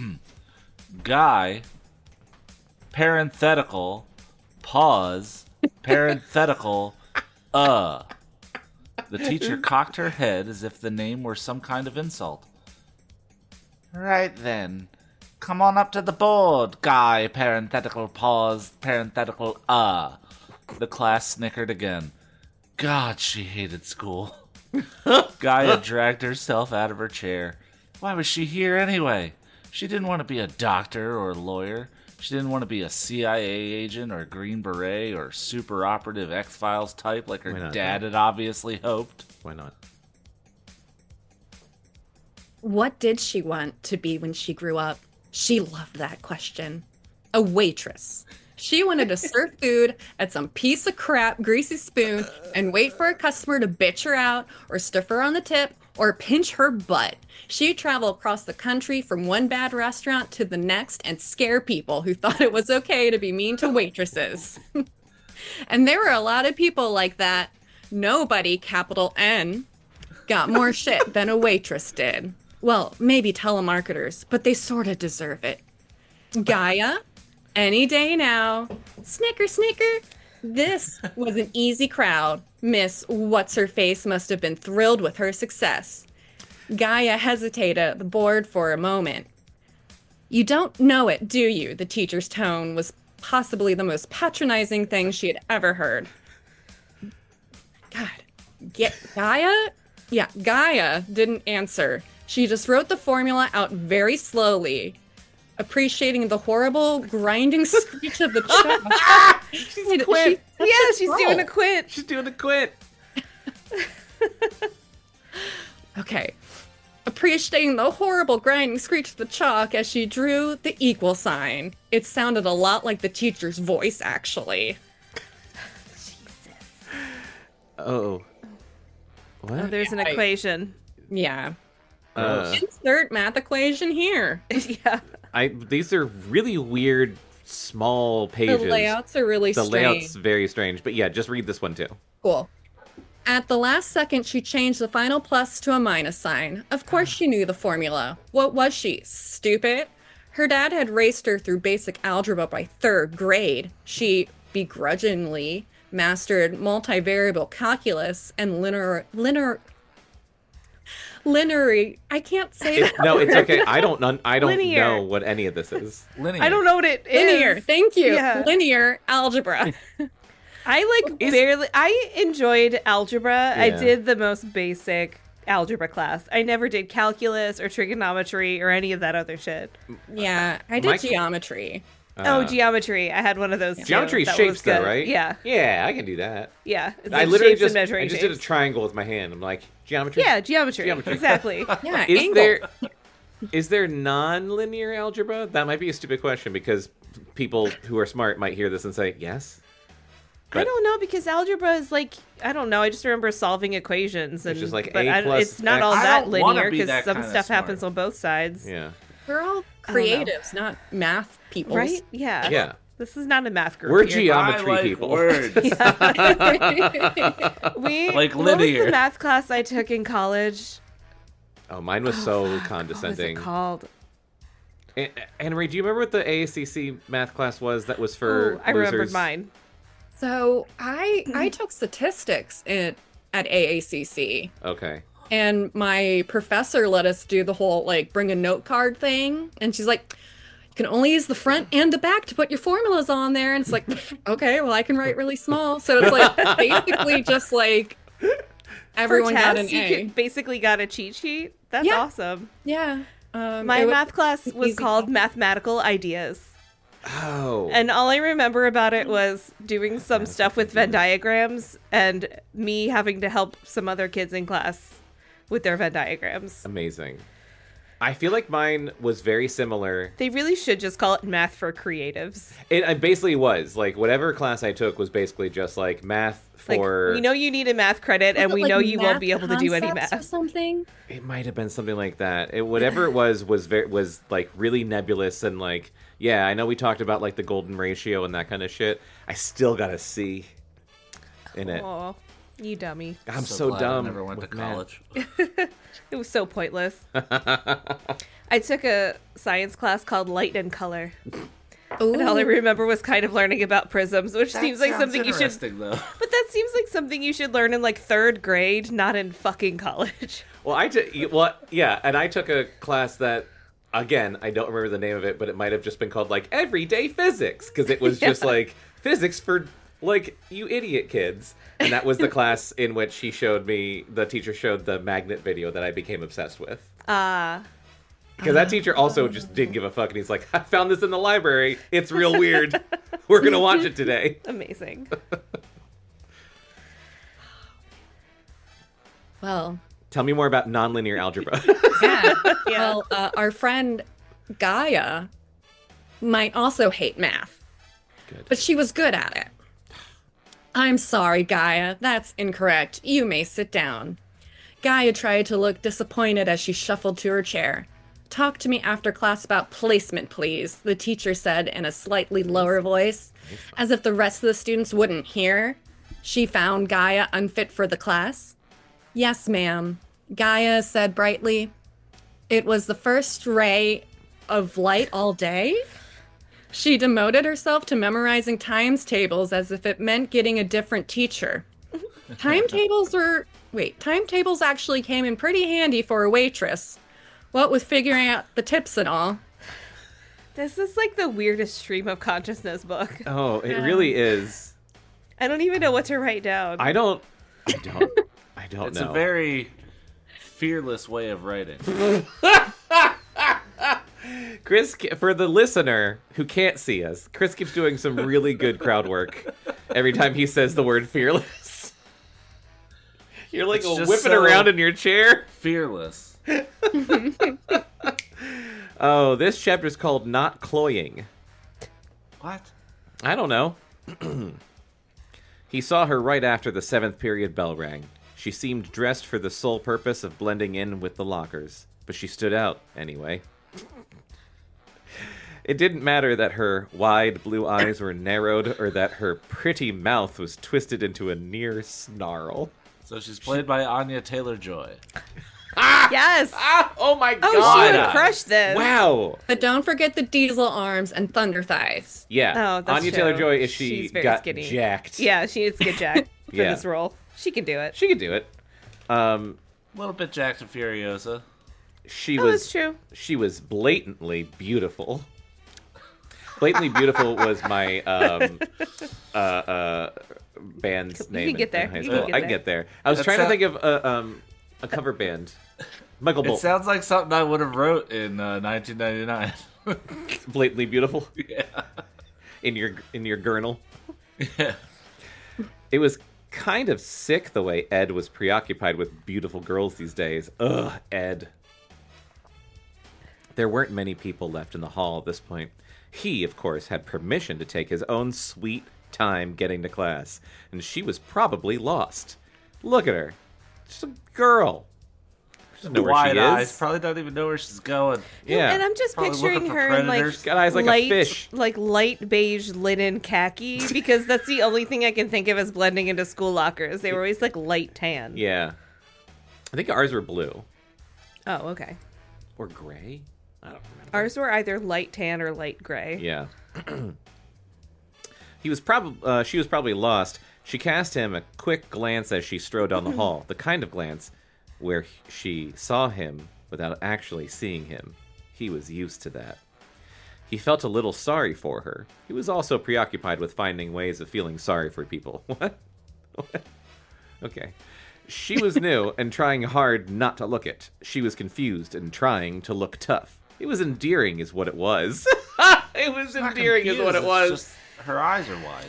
Guy, parenthetical, pause, parenthetical, uh. The teacher cocked her head as if the name were some kind of insult. Right then. Come on up to the board, Guy, parenthetical, pause, parenthetical, uh. The class snickered again. God, she hated school. Gaia dragged herself out of her chair. Why was she here anyway? She didn't want to be a doctor or a lawyer. She didn't want to be a C I A agent or a Green Beret or super operative X-Files type like her Why not? dad had obviously hoped. Why not? What did she want to be when she grew up? She loved that question. A waitress. She wanted to serve food at some piece of crap greasy spoon and wait for a customer to bitch her out or stiff her on the tip or pinch her butt. She'd travel across the country from one bad restaurant to the next and scare people who thought it was okay to be mean to waitresses. And there were a lot of people like that. Nobody, capital N, got more shit than a waitress did. Well, maybe telemarketers, but they sort of deserve it. Gaia, any day now. Snicker, snicker. This was an easy crowd. Miss What's-Her-Face must have been thrilled with her success. Gaia hesitated at the board for a moment. You don't know it, do you? The teacher's tone was possibly the most patronizing thing she had ever heard. God. Get Gaia? Yeah, Gaia didn't answer. She just wrote the formula out very slowly, appreciating the horrible grinding screech of the chalk. She's quit. yeah, she's doing a quit. She's doing a quit. Okay. Appreciating the horrible grinding screech of the chalk as she drew the equal sign. It sounded a lot like the teacher's voice, actually. Oh. What? Oh, there's an I- equation. Yeah. Uh, Insert math equation here. yeah. I these are really weird small The pages. layouts are really The strange. layout's very strange. But yeah, just read this one too. Cool. At the last second, she changed the final plus to a minus sign. Of course, she knew the formula. What was she? Stupid? Her dad had raced her through basic algebra by third grade. She begrudgingly mastered multivariable calculus and linear linear linear. I can't say It- that. no, it's okay. I don't. nun- I don't Linear. know what any of this is. Linear. I don't know what it is. Linear. Thank you. Yeah. Linear algebra. I like Is- barely. I enjoyed algebra. I Yeah. did the most basic algebra class. I never did calculus or trigonometry or any of that other shit. Yeah, I did My- geometry. oh, Uh, geometry. I had one of those. Too. Geometry That shapes was though, good. right? Yeah, Yeah, I can do that. yeah. It's I like literally shapes just, and measuring I just did a shapes. triangle with my hand. I'm like, geometry? Yeah, geometry. Geometry. Exactly. Yeah, Is angle. there is there non-linear algebra? That might be a stupid question because people who are smart might hear this and say, yes. I But- don't know because algebra is like I don't know. I just remember solving equations and just like but A I- plus it's not X. all I that don't wanna linear be because that some kinda stuff smart. happens on both sides. Yeah. We're all I don't know. creatives, not math people. Right? Yeah. Yeah. This is not a math group. We're here. geometry I like people. words. We Like what was linear. the math class I took in college? Oh, mine was so Fuck, condescending. What was it called? A- Anne Marie, do you remember what the A A C C math class was that was for Ooh, I losers? remembered mine. So I I took statistics in, at A A C C, Okay. and my professor let us do the whole like bring a note card thing, and she's like, you can only use the front and the back to put your formulas on there, and it's like, okay, well I can write really small, so it's like basically just like everyone For got an tests, you A. could- basically got a cheat sheet. That's Yeah. awesome. Yeah. Um, My it was math class was easy. called Mathematical Ideas. Oh. And all I remember about it was doing some stuff with Venn diagrams and me having to help some other kids in class with their Venn diagrams. Amazing. I feel like mine was very similar. They really should just call it math for creatives. It, it basically was like whatever class I took was basically just like math Like, for. we know you need a math credit, and Was it, we like, know you won't math be able to do any concepts or math. something. It might have been something like that. It, whatever it was was very was like really nebulous and like yeah. I know we talked about like the golden ratio and that kind of shit. I still got a C in it. Oh, you dummy. I'm so, glad dumb. I never went to with math. college. It was so pointless. I took a science class called Light and Color. And all I Ooh. remember was kind of learning about prisms, which seems like something you should. interesting, though. But that seems like something you should learn in like third grade, not in fucking college. Well, I took well, yeah, and I took a class that, again, I don't remember the name of it, but it might have just been called like Everyday Physics because it was just Yeah. like physics for like you idiot kids, and that was the class in which he showed me. The teacher showed the magnet video that I became obsessed with. Ah, Because that teacher also just didn't give a fuck, and he's like, I found this in the library. It's real weird. We're going to watch it today. amazing. Well, Tell me more about nonlinear algebra. yeah. Yeah. Well, uh, our friend Gaia might also hate math, Good. but she was good at it. I'm sorry, Gaia. That's incorrect. You may sit down. Gaia tried to look disappointed as she shuffled to her chair. Talk to me after class about placement, please, the teacher said in a slightly lower voice, as if the rest of the students wouldn't hear. She found Gaia unfit for the class. Yes, ma'am, Gaia said brightly. It was the first ray of light all day. She demoted herself to memorizing times tables as if it meant getting a different teacher. Timetables were... Wait, timetables actually came in pretty handy for a waitress. What with figuring out the tips and all. This is like the weirdest stream of consciousness book. Oh, it really is. I don't even know what to write down. I don't. I don't. I don't It's know. a very fearless way of writing. Chris, for the listener who can't see us, Chris keeps doing some really good crowd work every time he says the word fearless. You're like It's just whipping so- around in your chair. Fearless. Oh, this chapter is called Not Cloying. What? I don't know. He saw her right after the seventh period bell rang. She seemed dressed for the sole purpose of blending in with the lockers, but she stood out anyway. It didn't matter that her wide blue eyes were narrowed or that her pretty mouth was twisted into a near snarl. So she's played by Anya Taylor-Joy. Yes. Ah! Oh my Oh, god! she would crush this. Wow! But don't forget the diesel arms and thunder thighs. Yeah. Oh, that's Anya true. Taylor-Joy, is she She's very got skinny. jacked. Yeah, she needs to get jacked for Yeah. this role. She can do it. She could do it. Um, A little bit Jack and Furiosa. she Oh, was that's true. she was blatantly beautiful. Blatantly Beautiful was my um, uh, uh, band's You can name. in- get there. in high You school. can get I can there. get there. I was That trying sound- to think of a, um, a cover band. Michael It Bolton. sounds like something I would have wrote in uh, nineteen ninety-nine. Blatantly Beautiful Yeah. in your in your gurnal. Yeah. It was kind of sick the way Ed was preoccupied with beautiful girls these days. Ugh, Ed. There weren't many people left in the hall at this point. He, of course, had permission to take his own sweet time getting to class, and she was probably lost. Look at her. Just a girl. She doesn't know where Wide she eyes. is. Probably don't even know where she's going. Yeah. And I'm just Probably picturing looking for her in like predators. Got eyes like a light, fish. like light beige linen khaki, because that's the only thing I can think of as blending into school lockers. They were always like light tan. Yeah. I think ours were blue. Oh, okay. Or gray? I don't remember. Ours were either light tan or light gray. Yeah. He was probably uh, she was probably lost. She cast him a quick glance as she strode down the hall, the kind of glance where she saw him without actually seeing him. He was used to that. He felt a little sorry for her. He was also preoccupied with finding ways of feeling sorry for people. What? What? Okay. She was new and trying hard not to look it. She was confused and trying to look tough. It was endearing is what it was. It was Not endearing is what it confused, was. it's just her eyes are wide.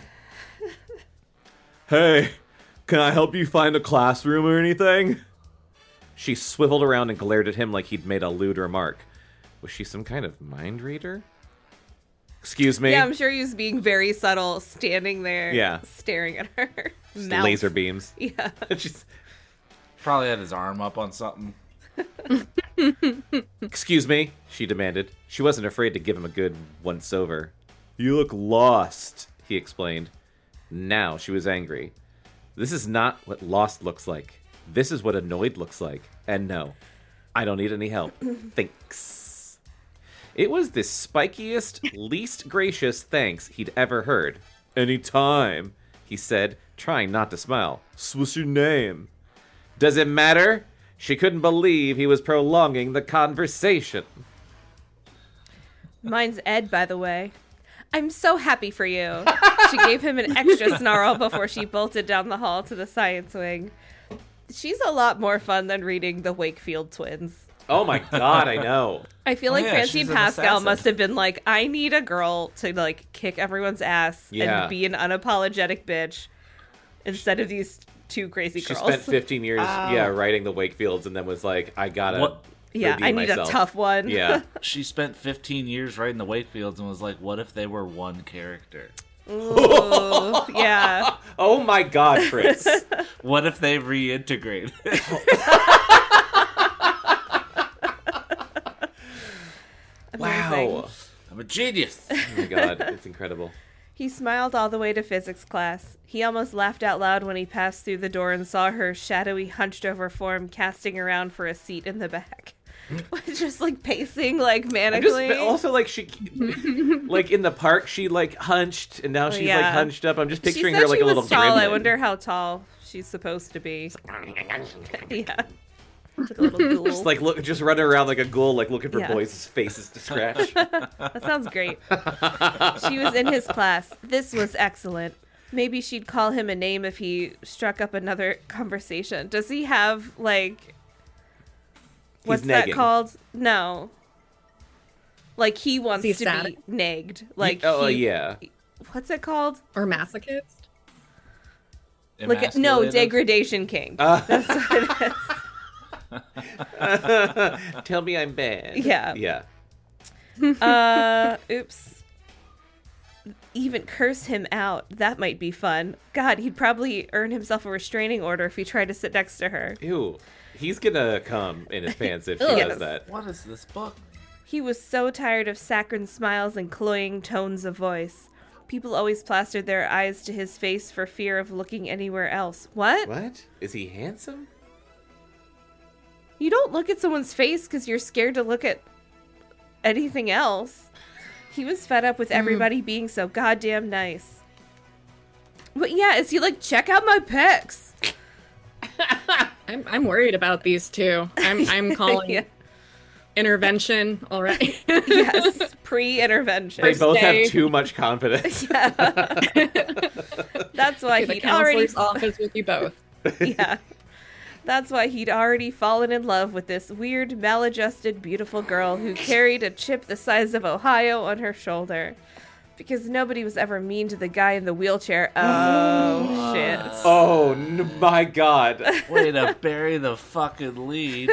Hey, can I help you find a classroom or anything? She swiveled around and glared at him like he'd made a lewd remark. Was she some kind of mind reader? Excuse me? Yeah, I'm sure he was being very subtle, standing there, Yeah. staring at her. Just Mouth. laser beams. Yeah. She's, Probably had his arm up on something. Excuse me, she demanded. She wasn't afraid to give him a good once-over. You look lost, he explained. Now she was angry. This is not what lost looks like. This is what annoyed looks like. And no, I don't need any help. Thanks. It was the spikiest, least gracious thanks he'd ever heard. Anytime, he said, trying not to smile. So what's your name? Does it matter? She couldn't believe he was prolonging the conversation. Mine's Ed, by the way. I'm so happy for you. She gave him an extra snarl before she bolted down the hall to the science wing. She's a lot more fun than reading the Wakefield twins. Oh my god, I know. I feel Oh, like yeah, Francine she's an Pascal assassin. must have been like, I need a girl to like kick everyone's ass Yeah. and be an unapologetic bitch instead of these two crazy She girls. spent fifteen years, Ow. yeah, writing the Wakefields, and then was like, I gotta What- yeah, redeem I need myself. a tough one. Yeah. She spent fifteen years writing the Wakefields and was like, what if they were one character? Ooh, yeah. Oh my god, Chris. What if they reintegrated? Amazing. Wow. I'm a genius. Oh my god, it's incredible. He smiled all the way to physics class. He almost laughed out loud when he passed through the door and saw her shadowy, hunched-over form casting around for a seat in the back. Just, like, pacing, like, I just, manically. but also, like, she, like, in the park, she, like, hunched, and now she's, like, Yeah. hunched up. I'm just She picturing said her like she a little was tall. I gremlin. wonder how tall she's supposed to be. Yeah. Like a little ghoul. Just, like, look, just running around like a ghoul, like, looking for Yeah. boys' faces to scratch. That sounds great. She was in his class. This was excellent. Maybe she'd call him a name if he struck up another conversation. Does he have, like... What's that negging. called? No. Like, he wants he to static? be nagged. Like, oh, he- yeah. What's it called? Or masochist? Like, no, Emasculated? degradation king. Uh. That's what it is. Tell me I'm bad. Yeah. Yeah. Uh, oops. Even curse him out. That might be fun. God, he'd probably earn himself a restraining order if he tried to sit next to her. Ew. He's gonna come in his pants if she Ugh. does that. What is this book? He was so tired of saccharine smiles and cloying tones of voice. People always plastered their eyes to his face for fear of looking anywhere else. What? What? Is he handsome? You don't look at someone's face because you're scared to look at anything else. He was fed up with everybody being so goddamn nice. But yeah, is he like, check out my pecs? I'm I'm worried about these two. I'm I'm calling Yeah. intervention already. Yes, pre-intervention. They First both day. have too much confidence. That's why the he'd already counselor's office with you both. yeah. That's why he'd already fallen in love with this weird, maladjusted, beautiful girl who carried a chip the size of Ohio on her shoulder. Because nobody was ever mean to the guy in the wheelchair. Oh, shit. Oh n- my god. Way to bury the fucking lead.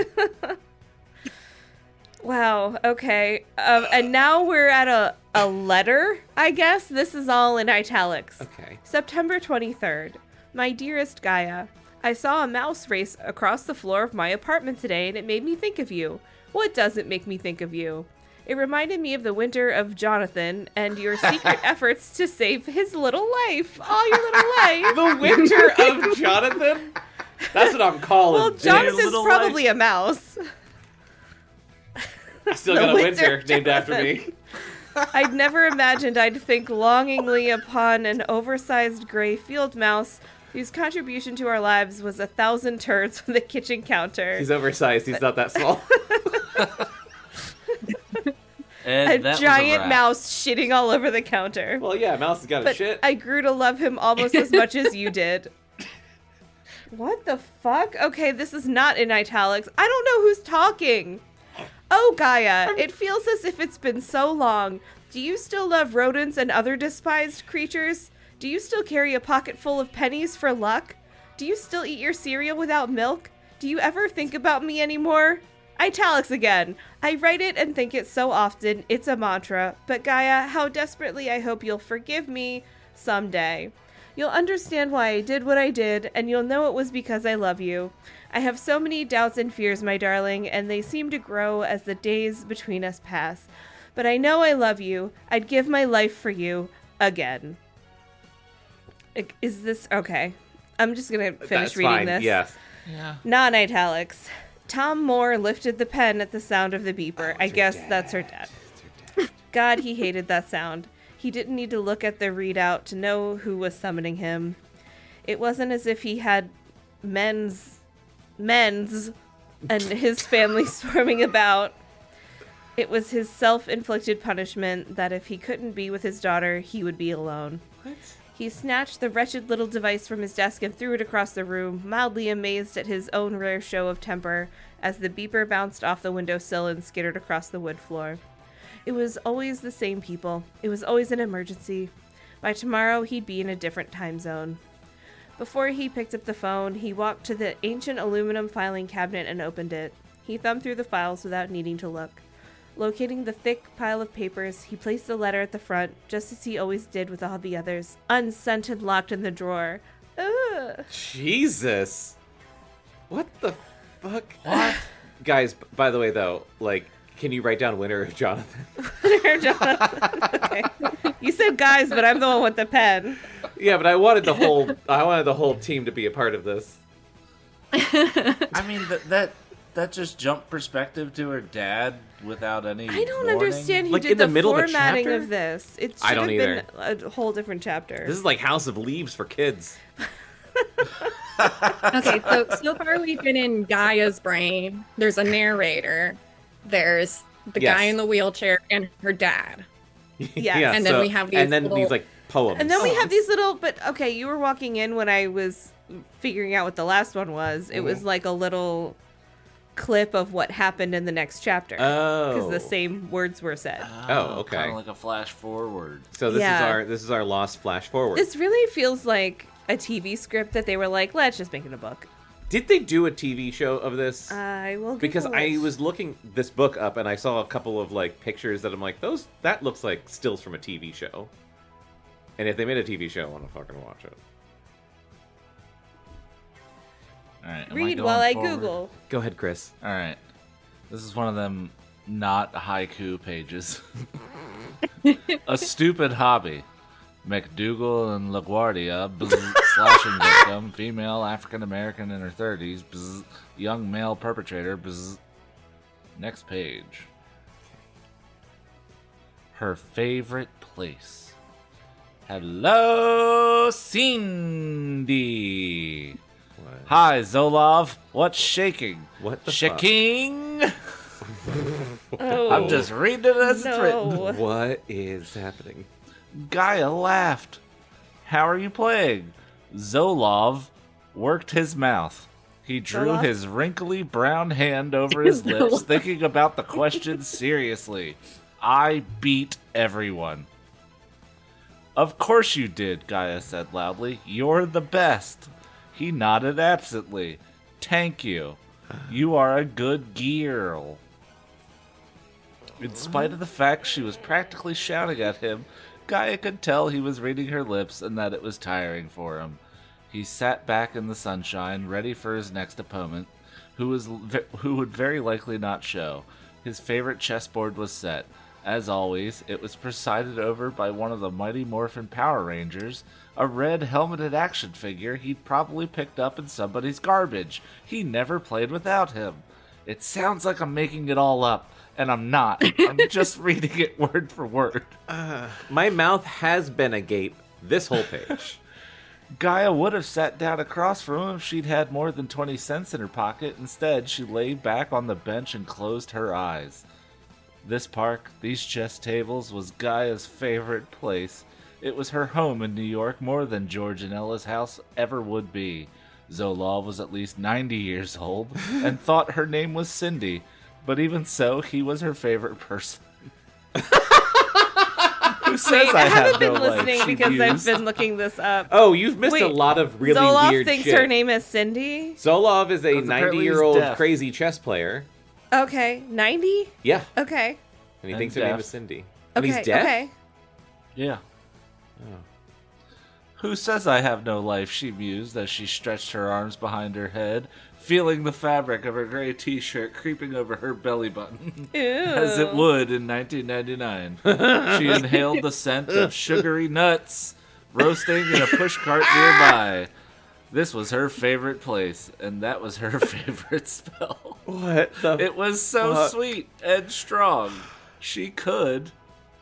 Wow, okay. Um, and now we're at a, a letter, I guess. This is all in italics. Okay. September twenty-third. My dearest Gaia, I saw a mouse race across the floor of my apartment today and it made me think of you. What doesn't make me think of you? It reminded me of the winter of Jonathan and your secret efforts to save his little life. All your little life. The winter of Jonathan? That's what I'm calling. Well, dude. Jonathan's little probably a mouse. I still the got a winter winter named after me. I'd never imagined I'd think longingly upon an oversized gray field mouse whose contribution to our lives was a thousand turds from the kitchen counter. He's oversized. He's not that small. And a that was a giant wrap. mouse shitting all over the counter. Well, yeah, Mouse has got a But shit. I grew to love him almost as much as you did. What the fuck? Okay, this is not in italics. I don't know who's talking. Oh, Gaia, it feels as if it's been so long. Do you still love rodents and other despised creatures? Do you still carry a pocket full of pennies for luck? Do you still eat your cereal without milk? Do you ever think about me anymore? Italics again. I write it and think it so often, it's a mantra. But Gaia, how desperately I hope you'll forgive me someday. You'll understand why I did what I did, and you'll know it was because I love you. I have so many doubts and fears, my darling, and they seem to grow as the days between us pass. But I know I love you. I'd give my life for you again. Is this okay? I'm just gonna finish That's reading fine. this. Yes. Yeah. Non-italics. Tom Moore lifted the pen at the sound of the beeper. Oh, I it's her guess dad. that's her dad. It's her dad. God, he hated that sound. He didn't need to look at the readout to know who was summoning him. It wasn't as if he had men's, men's, and his family swarming about. It was his self-inflicted punishment that if he couldn't be with his daughter, he would be alone. What? He snatched the wretched little device from his desk and threw it across the room, mildly amazed at his own rare show of temper, as the beeper bounced off the windowsill and skittered across the wood floor. It was always the same people. It was always an emergency. By tomorrow, he'd be in a different time zone. Before he picked up the phone, he walked to the ancient aluminum filing cabinet and opened it. He thumbed through the files without needing to look. Locating the thick pile of papers, he placed the letter at the front, just as he always did with all the others, unsent and locked in the drawer. Ugh. Jesus. What the fuck? What? Guys, b- by the way, though, like, can you write down Winter of Jonathan? Jonathan. Okay. You said guys, but I'm the one with the pen. Yeah, but I wanted the whole I wanted the whole team to be a part of this. I mean, that that that just jumped perspective to her dad without any. I don't warning. understand who Like, did in the the, middle of a formatting chapter? of this. It should I don't have been a whole different chapter. This is like House of Leaves for kids. Okay, so so far we've been in Gaia's brain. There's a narrator. There's the Yes. guy in the wheelchair and her dad. Yes. And then we have these and then little- these like poems. And then we Oh. have these little, but okay, you were walking in when I was figuring out what the last one was. It was like a little clip of what happened in the next chapter. Oh. Because the same words were said. Oh, okay. Kind of like a flash forward. So this is Yeah. our this is our lost flash forward. This really feels like a T V script that they were like, let's just make it a book. Did they do a T V show of this? I will Because Google I it. was looking this book up and I saw a couple of like pictures that I'm like, those that looks like stills from a T V show. And if they made a T V show, I want to fucking watch it. All right. am Read going while I forward? Google. Go ahead, Chris. All right. This is one of them not haiku pages. A stupid hobby. McDougal and LaGuardia, bzz, slashing victim, female African American in her thirties, bzz, young male perpetrator. Bzz. Next page. Her favorite place. Hello, Cindy. What? Hi, Zolov. What's shaking? What the fuck? Shaking? Oh, I'm just reading it as it's written. no. What is happening? Gaia laughed. How are you playing? Zolov worked his mouth. He drew Zolov? his wrinkly brown hand over his lips, Zolov. thinking about the question seriously. I beat everyone. Of course you did, Gaia said loudly. You're the best. He nodded absently. Thank you. You are a good girl. In spite of the fact she was practically shouting at him, Gaia could tell he was reading her lips and that it was tiring for him. He sat back in the sunshine, ready for his next opponent, who was who would very likely not show. His favorite chessboard was set. As always, it was presided over by one of the Mighty Morphin Power Rangers, a red helmeted action figure he'd probably picked up in somebody's garbage. He never played without him. It sounds like I'm making it all up, and I'm not. I'm just reading it word for word. My mouth has been agape this whole page. Gaia would have sat down across from him if she'd had more than twenty cents in her pocket. Instead, she lay back on the bench and closed her eyes. This park, these chess tables, was Gaia's favorite place. It was her home in New York more than George and Ella's house ever would be. Zolov was at least ninety years old and thought her name was Cindy, but even so, he was her favorite person. Who says Wait, I, I haven't have been no listening life, she because I've mused. been looking this up. Oh, you've missed Wait, a lot of really Zoloff weird thinks shit. her name is Cindy. Zolov is a Because apparently he's ninety-year-old deaf. crazy chess player. Okay, ninety. Yeah, Okay, and he And thinks her name deaf. is Cindy. And okay, he's deaf? okay. Yeah. Oh. Who says I have no life, she mused as she stretched her arms behind her head, feeling the fabric of her gray t-shirt creeping over her belly button, Ew. as it would in nineteen ninety-nine. She inhaled the scent of sugary nuts roasting in a pushcart nearby. This was her favorite place, and that was her favorite spell. What the? It was so fuck? sweet and strong. She could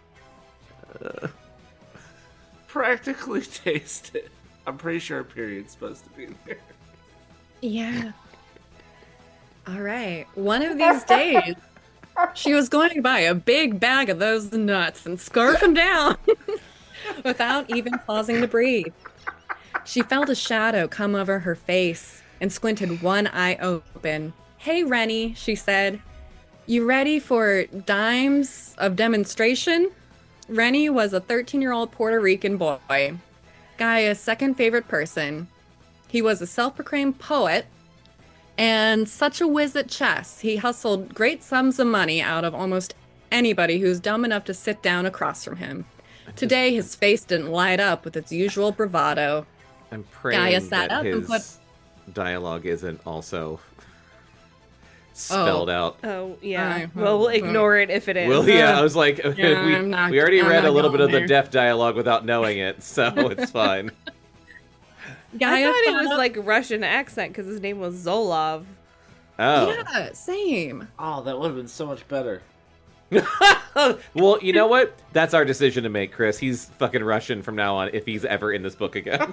practically taste it. I'm pretty sure a period's supposed to be in there. Yeah. All right. One of these days, she was going to buy a big bag of those nuts and scarf them down without even pausing to breathe. She felt a shadow come over her face and squinted one eye open. "Hey, Rennie," she said. "You ready for dimes of demonstration?" Rennie was a thirteen-year-old Puerto Rican boy, Gaia's second favorite person. He was a self-proclaimed poet and such a whiz at chess. He hustled great sums of money out of almost anybody who's dumb enough to sit down across from him. Today, his face didn't light up with its usual bravado. I'm praying Gaia sat that up and his put- dialogue isn't also spelled out. Oh yeah. I- well, we'll ignore it if it is. Well, yeah, I was like, Yeah, we, I'm not- we already I'm read a not little bit going of the there. deaf dialogue without knowing it, so it's fine. I Gaia thought it sat was up- like Russian accent because his name was Zolov. Oh. Yeah, same. Oh, that would have been so much better. Well, you know what? That's our decision to make, Chris. He's fucking Russian from now on if he's ever in this book again.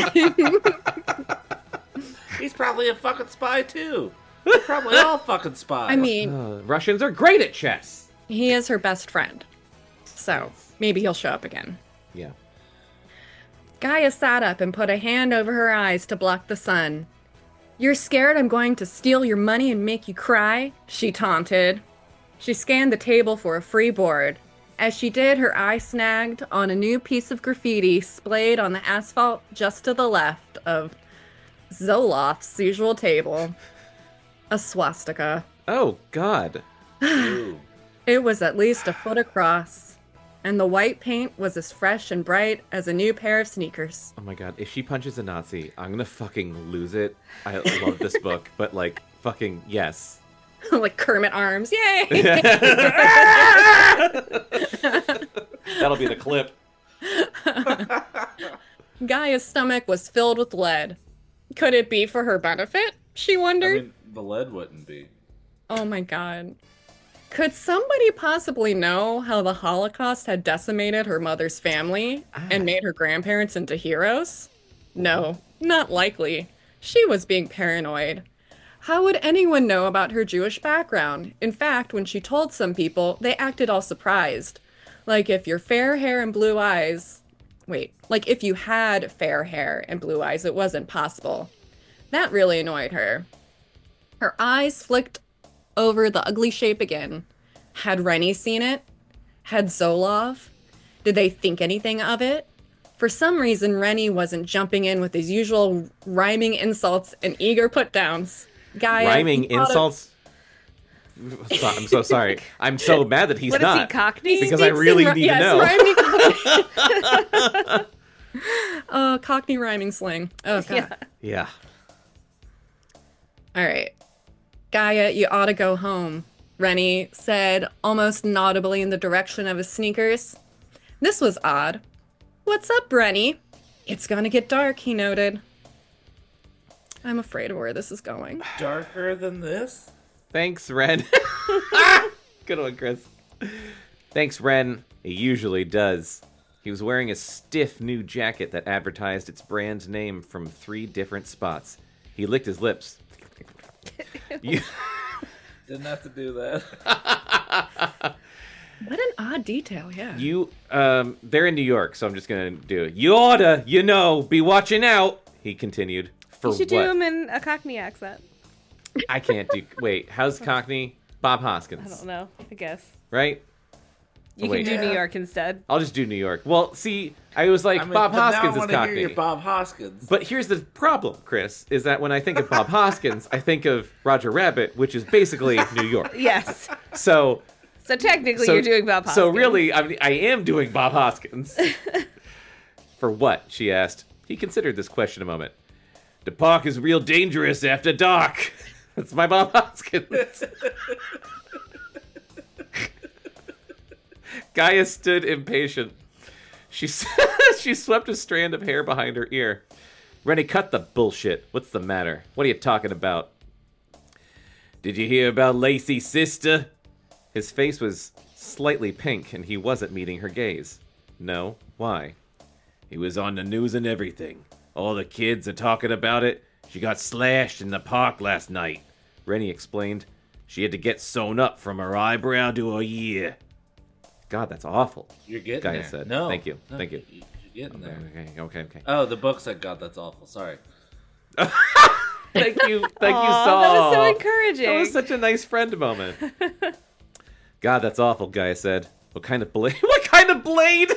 He's probably a fucking spy too. They're probably all fucking spies. I mean, Uh, Russians are great at chess. he is her best friend. So maybe he'll show up again. Yeah. Gaia sat up and put a hand over her eyes to block the sun. "You're scared I'm going to steal your money and make you cry?" she taunted. She scanned the table for a free board. As she did, her eye snagged on a new piece of graffiti splayed on the asphalt just to the left of Zoloft's usual table. A swastika. Oh, God. Ooh. It was at least a foot across, and the white paint was as fresh and bright as a new pair of sneakers. Oh, my God. If she punches a Nazi, I'm going to fucking lose it. I love this book, but, like, fucking yes. Like Kermit arms. Yay! That'll be the clip. Gaia's stomach was filled with lead. Could it be for her benefit? She I wondered. mean, the lead wouldn't be. Oh my god. Could somebody possibly know how the Holocaust had decimated her mother's family and made her grandparents into heroes? No, not likely. She was being paranoid. How would anyone know about her Jewish background? In fact, when she told some people, they acted all surprised. Like if your fair hair and blue eyes... Wait, like if you had fair hair and blue eyes, it wasn't possible. That really annoyed her. Her eyes flicked over the ugly shape again. Had Rennie seen it? Had Zolov? Did they think anything of it? For some reason, Rennie wasn't jumping in with his usual rhyming insults and eager put-downs. Gaia, Rhyming you thought of- insults? So- I'm so sorry. I'm so mad that he's What is not. he, Cockney? Because I Speaks in really ri- need yes, to know. rhyming- Oh, Cockney rhyming slang. Oh, God. Yeah. Yeah. All right. Gaia, you ought to go home, Rennie said, almost inaudibly in the direction of his sneakers. This was odd. What's up, Rennie? It's gonna get dark, he noted. I'm afraid of where this is going. Darker than this? Thanks, Red. Good one, Chris. Thanks, Ren. He usually does. He was wearing a stiff new jacket that advertised its brand name from three different spots. He licked his lips. You... Didn't have to do that. What an odd detail, yeah. You, um, they're in New York, so I'm just gonna do it. You oughta, you know, be watching out, he continued. For You should what? do him in a Cockney accent. I can't do, wait, how's Cockney? Bob Hoskins. I don't know. I guess. Right? You Oh, wait. can do New Yeah. York instead. I'll just do New York. Well, see, I was like, I mean, Bob but now I Hoskins is wanna hear Cockney. your Bob Hoskins. But here's the problem, Chris, is that when I think of Bob Hoskins, I think of Roger Rabbit, which is basically New York. Yes. So, So technically, so you're doing Bob Hoskins. So really, I mean, I am doing Bob Hoskins. For what? She asked. He considered this question a moment. The park is real dangerous after dark. That's my Bob Hoskins. Gaia stood impatient. She she swept a strand of hair behind her ear. Rennie, cut the bullshit. What's the matter? What are you talking about? Did you hear about Lacey's sister? His face was slightly pink, and he wasn't meeting her gaze. No. Why? He was on the news and everything. All the kids are talking about it. She got slashed in the park last night. Rennie explained. She had to get sewn up from her eyebrow to her ear. God, that's awful. You're getting Gaia there. said. No. Thank you. No, Thank you. You're getting Okay, there. okay, okay, okay. Oh, the book said, God, that's awful. Sorry. Thank you, thank you, Aw, Saul. that was so encouraging. That was such a nice friend moment. God, that's awful, Gaia said. What kind of blade? What kind of blade?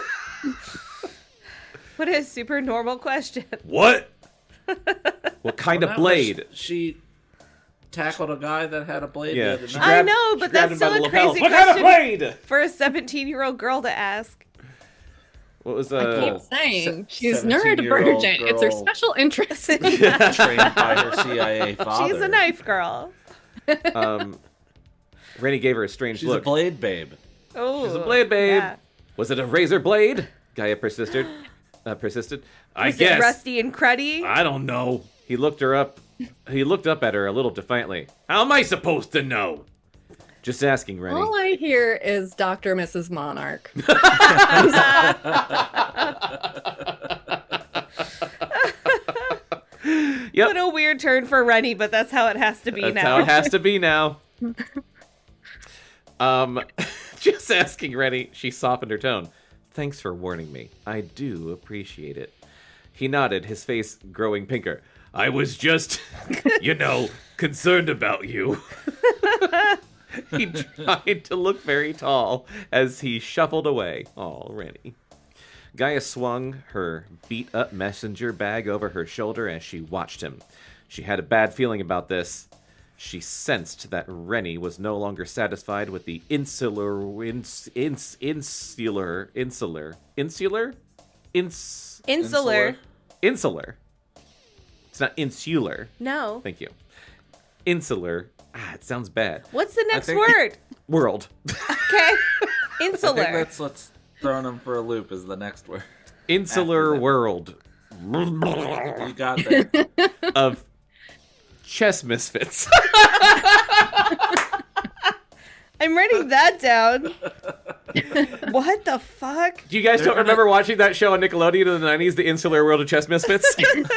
What a super normal question. What? What kind Well, of that was- blade? She tackled a guy that had a blade Yeah. the other She night. I grabbed- know, she but grabbed that's him by still the a crazy lapels. What kind of question blade? for a seventeen-year-old girl to ask. What was I uh? keep saying se- she's seventeen-year-old neurodivergent. It's her girl. special interest. Trained by her C I A father. She's a knife girl. um, Rennie gave her a strange She's look. a blade babe. Oh, She's a blade, babe. yeah. Was it a razor blade? Gaia persisted. Uh, persisted. I Was guess. it Rusty and Cruddy? I don't know. He looked her up. He looked up at her a little defiantly. How am I supposed to know? Just asking, Rennie. All I hear is Doctor Missus Monarch. Yep. What a weird turn for Rennie, but that's how it has to be That's now. how it has to be now. um, just asking, Rennie. She softened her tone. Thanks for warning me. I do appreciate it. He nodded, his face growing pinker. I was just, you know, concerned about you. He tried to look very tall as he shuffled away. Oh, Rennie. Gaia swung her beat-up messenger bag over her shoulder as she watched him. She had a bad feeling about this. She sensed that Rennie was no longer satisfied with the insular, ins, ins, insular, insular, insular, ins, Insular. insular. It's not insular. No. Thank you. Insular. Ah, it sounds bad. What's the next think- word? World. Okay. I think Insular. that's what's throwing him for a loop is the next word. Insular After that. world You got that. of chess misfits. I'm writing that down. What the fuck? You guys don't remember watching that show on Nickelodeon in the nineties, The Insular World of Chess Misfits?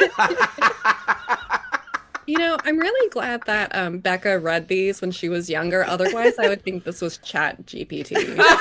You know, I'm really glad that um, Becca read these when she was younger. Otherwise, I would think this was Chat G P T.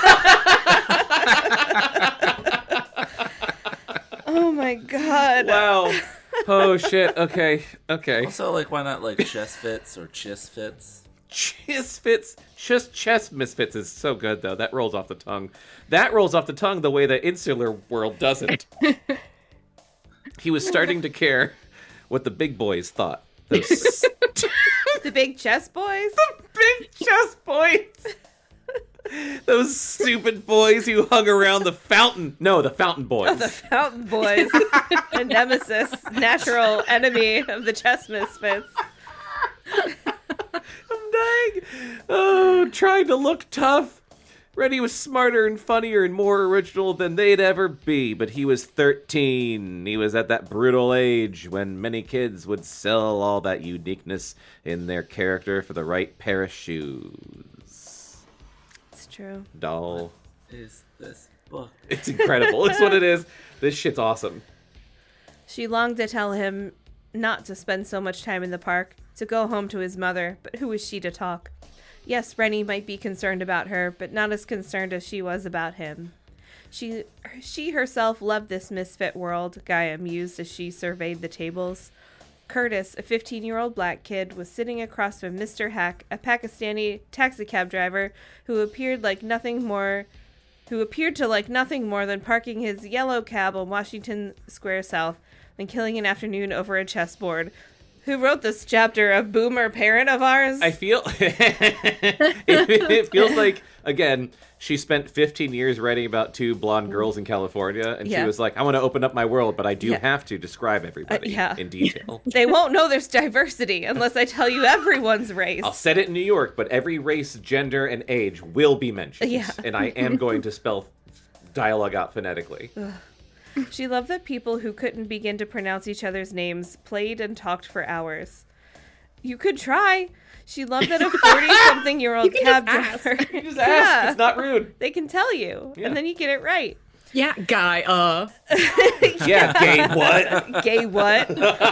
Oh my god. Wow. Oh, shit. Okay. Okay. Also, like, why not, like, chess fits or chiss fits? Chess fits. Just chess misfits is so good, though. That rolls off the tongue. That rolls off the tongue the way the Insular World doesn't. He was starting to care what the big boys thought. Those The big chess boys? big chess boys. Those stupid boys who hung around the fountain. No, the fountain boys. Oh, the Fountain Boys. A nemesis, natural enemy of the chess misfits. I'm dying. Oh, trying to look tough. Reddy was smarter and funnier and more original than they'd ever be, but he was thirteen. He was at that brutal age when many kids would sell all that uniqueness in their character for the right pair of shoes. True. doll. Is this book? It's incredible. It's what it is. This shit's awesome. She longed to tell him not to spend so much time in the park, to go home to his mother, but who was she to talk? Yes, Rennie might be concerned about her, but not as concerned as she was about him. She she herself loved this misfit world, Gaia mused as she surveyed the tables. Curtis, a fifteen-year-old black kid, was sitting across from Mister Hack, a Pakistani taxicab driver who appeared like nothing more who appeared to like nothing more than parking his yellow cab on Washington Square South and killing an afternoon over a chessboard. Who wrote this chapter? A boomer parent of ours? I feel it, it feels like, again, she spent fifteen years writing about two blonde girls in California, and Yeah. she was like, I want to open up my world, but I do Yeah. have to describe everybody Uh, yeah. in detail. They won't know there's diversity unless I tell you everyone's race. I'll set it in New York, but every race, gender, and age will be mentioned. Yeah. And I am going to spell dialogue out phonetically. She loved that people who couldn't begin to pronounce each other's names played and talked for hours. You could try. She loved that a forty-something-year-old You can cab just ask. driver... You just ask. It's not rude. They can tell you, Yeah. and then you get it right. Yeah, guy, uh. Yeah, gay what? Gay what?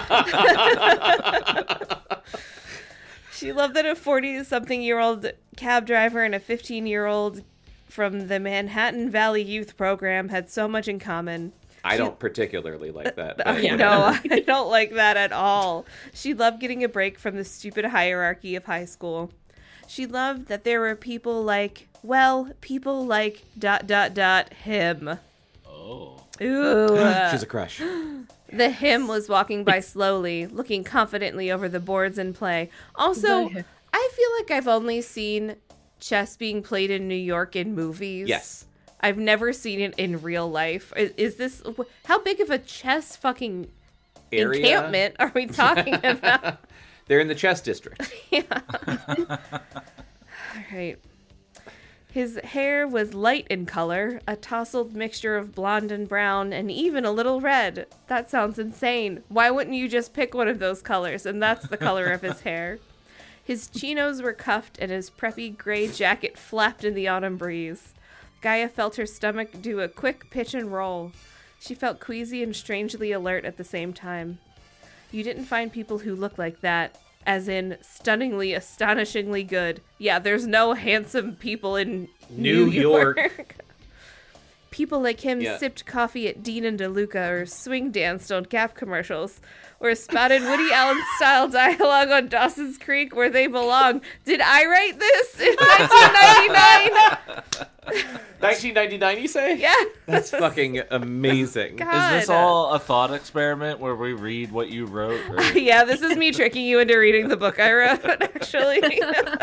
She loved that a forty-something-year-old cab driver and a fifteen-year-old from the Manhattan Valley Youth Program had so much in common. I don't particularly like that. but I whatever. know, I don't like that at all. She loved getting a break from the stupid hierarchy of high school. She loved that there were people like, well, people like dot dot dot him. Oh. Ooh. She's a crush. The him was walking by slowly, looking confidently over the boards in play. Also, The- I feel like I've only seen chess being played in New York in movies. Yes. I've never seen it in real life. Is, is this how big of a chess fucking Area? encampment are we talking about? They're in the chess district. All right. His hair was light in color, a tousled mixture of blonde and brown, and even a little red. That sounds insane. Why wouldn't you just pick one of those colors, and that's the color of his hair? His chinos were cuffed, and his preppy gray jacket flapped in the autumn breeze. Gaia felt her stomach do a quick pitch and roll. She felt queasy and strangely alert at the same time. You didn't find people who looked like that, as in stunningly, astonishingly good. Yeah, there's no handsome people in New New York. York. People like him Yeah. sipped coffee at Dean and DeLuca or swing danced on Gap commercials or spouted Woody Allen-style dialogue on Dawson's Creek where they belong. Did I write this in nineteen ninety-nine? nineteen ninety-nine, you say? Yeah. That's fucking amazing. God. Is this all a thought experiment where we read what you wrote? Or... Yeah, this is me tricking you into reading the book I wrote, actually.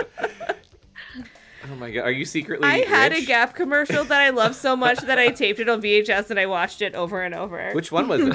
Oh my god, are you secretly I had a rich? Gap commercial that I loved so much that I taped it on V H S and I watched it over and over. Which one was it?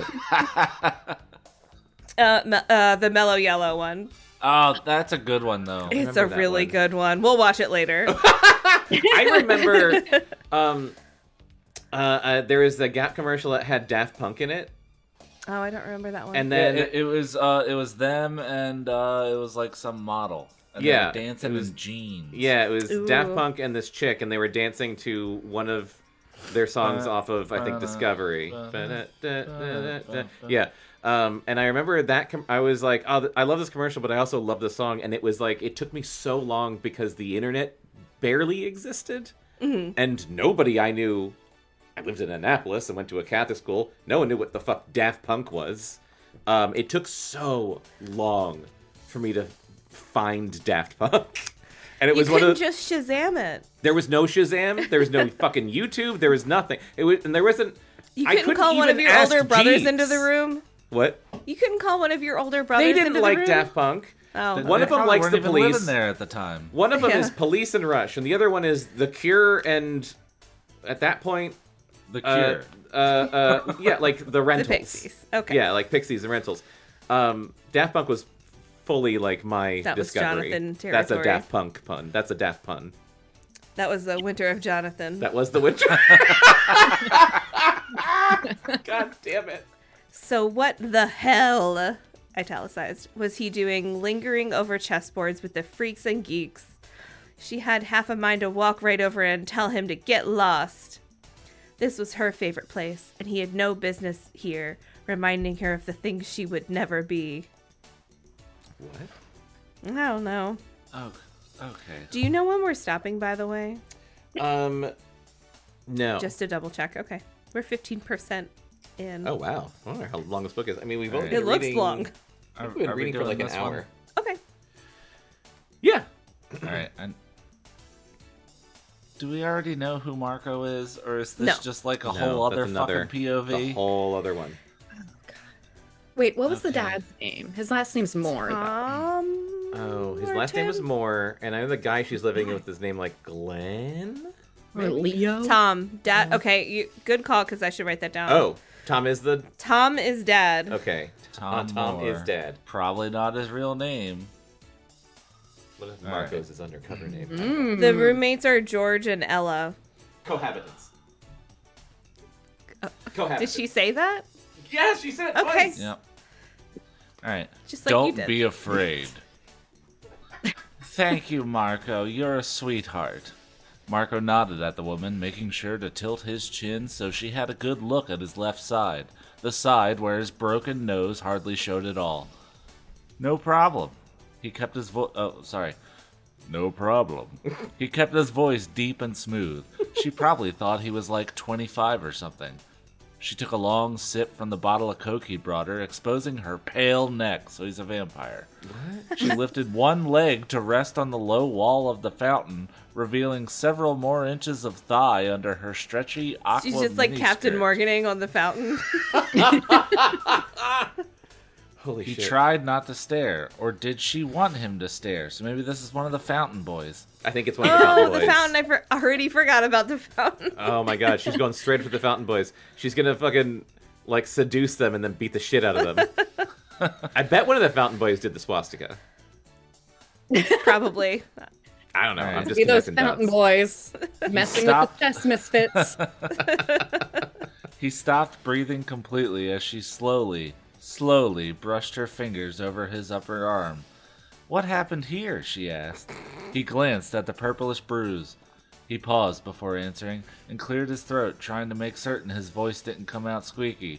Uh, me- uh, the Mellow Yellow one. Oh, that's a good one though. It's remember a that really one. good one. We'll watch it later. I remember um, uh, uh, there was a Gap commercial that had Daft Punk in it, Oh, I don't remember that one. and Yeah, then it, it was uh, it was them and uh, it was like some model. And they Yeah, were dancing it was- in jeans. yeah, it was Ooh. Daft Punk and this chick, and they were dancing to one of their songs Uh, off of I think uh, Discovery. uh, Ba-da-da-da-da-da. uh, Yeah. Um, and I remember that com- I was like, oh, th- I love this commercial, but I also love the song. And it was like, it took me so long because the internet barely existed. Mm-hmm. And nobody I knew, I lived in Annapolis and went to a Catholic school. No one knew what the fuck Daft Punk was. Um, it took so long for me to find Daft Punk. And it you was one couldn't of the, just Shazam it. there was no Shazam, there was no fucking YouTube, there was nothing. It was, and there wasn't. You I couldn't call one even of your ask older brothers Jeeves. into the room. What? You couldn't call one of your older brothers They into didn't the like room. Daft Punk. Oh, One of They them probably likes weren't the even police. living there at the time. One of them Yeah. is Police and Rush, and the other one is The Cure. And at that point, The uh, Cure. uh, uh, yeah, like the the rentals. Pixies. Okay. Yeah, like Pixies and rentals. Um, Daft Punk was fully like my That was discovery. Jonathan That's a territory. Daft Punk pun. That's a Daft pun. That was the Winter of Jonathan. That was the winter. God damn it. So what the hell, italicized, was he doing lingering over chessboards with the freaks and geeks? She had half a mind to walk right over and tell him to get lost. This was her favorite place, and he had no business here, reminding her of the things she would never be. What? I don't know. Oh, okay. Do you know when we're stopping, by the way? Um, no. Just to double check. Okay. We're fifteen percent in. Oh, wow. I wonder how long this book is. I mean, we've only Alright. been It looks reading- long. I think we've been Are we reading for doing like an this one? hour. Okay. Yeah. All right. And do we already know who Marco is, or is this No. just like a No, whole that's other another- fucking P O V? The whole other one. Wait, what was the Okay. dad's name? His last name's Moore. though. Um. Oh, his or last name was Tim? Moore, and I know the guy she's living with his name like Glenn. Or Leo? Tom. Dad. Okay. You, good call, because I should write that down. Oh, Tom is the Tom is dad. okay. Tom, Uh, Tom Moore. is dad. Probably not his real name. What if All Marco's his undercover name? Mm. The roommates are George and Ella. Cohabitants. Uh, Cohabitants. Did she say that? Yes, she said it Okay. twice. Yep. All right. Just like you Don't did. be afraid. Thank you, Marco. You're a sweetheart. Marco nodded at the woman, making sure to tilt his chin so she had a good look at his left side, the side where his broken nose hardly showed at all. No problem. He kept his voice. Oh, sorry. No problem. He kept his voice deep and smooth. She probably thought he was like twenty-five or something. She took a long sip from the bottle of Coke he brought her, exposing her pale neck, so he's a vampire. What? She lifted one leg to rest on the low wall of the fountain, revealing several more inches of thigh under her stretchy aqua She's just like miniskirt. Captain Morganing on the fountain. Holy He shit. tried not to stare, or did she want him to stare? So maybe this is one of the fountain boys. I think it's one of the Oh, Fountain the Boys. fountain. I for- already forgot about the fountain. Oh my god, she's going straight for the Fountain Boys. She's gonna fucking like seduce them and then beat the shit out of them. I bet one of the Fountain Boys did the swastika. Probably. I don't know. Alright. I'm just Be those connecting fountain dots. boys messing Stop. with the chess misfits. He stopped breathing completely as she slowly, slowly brushed her fingers over his upper arm. What happened here? She asked. He glanced at the purplish bruise. He paused before answering and cleared his throat, trying to make certain his voice didn't come out squeaky.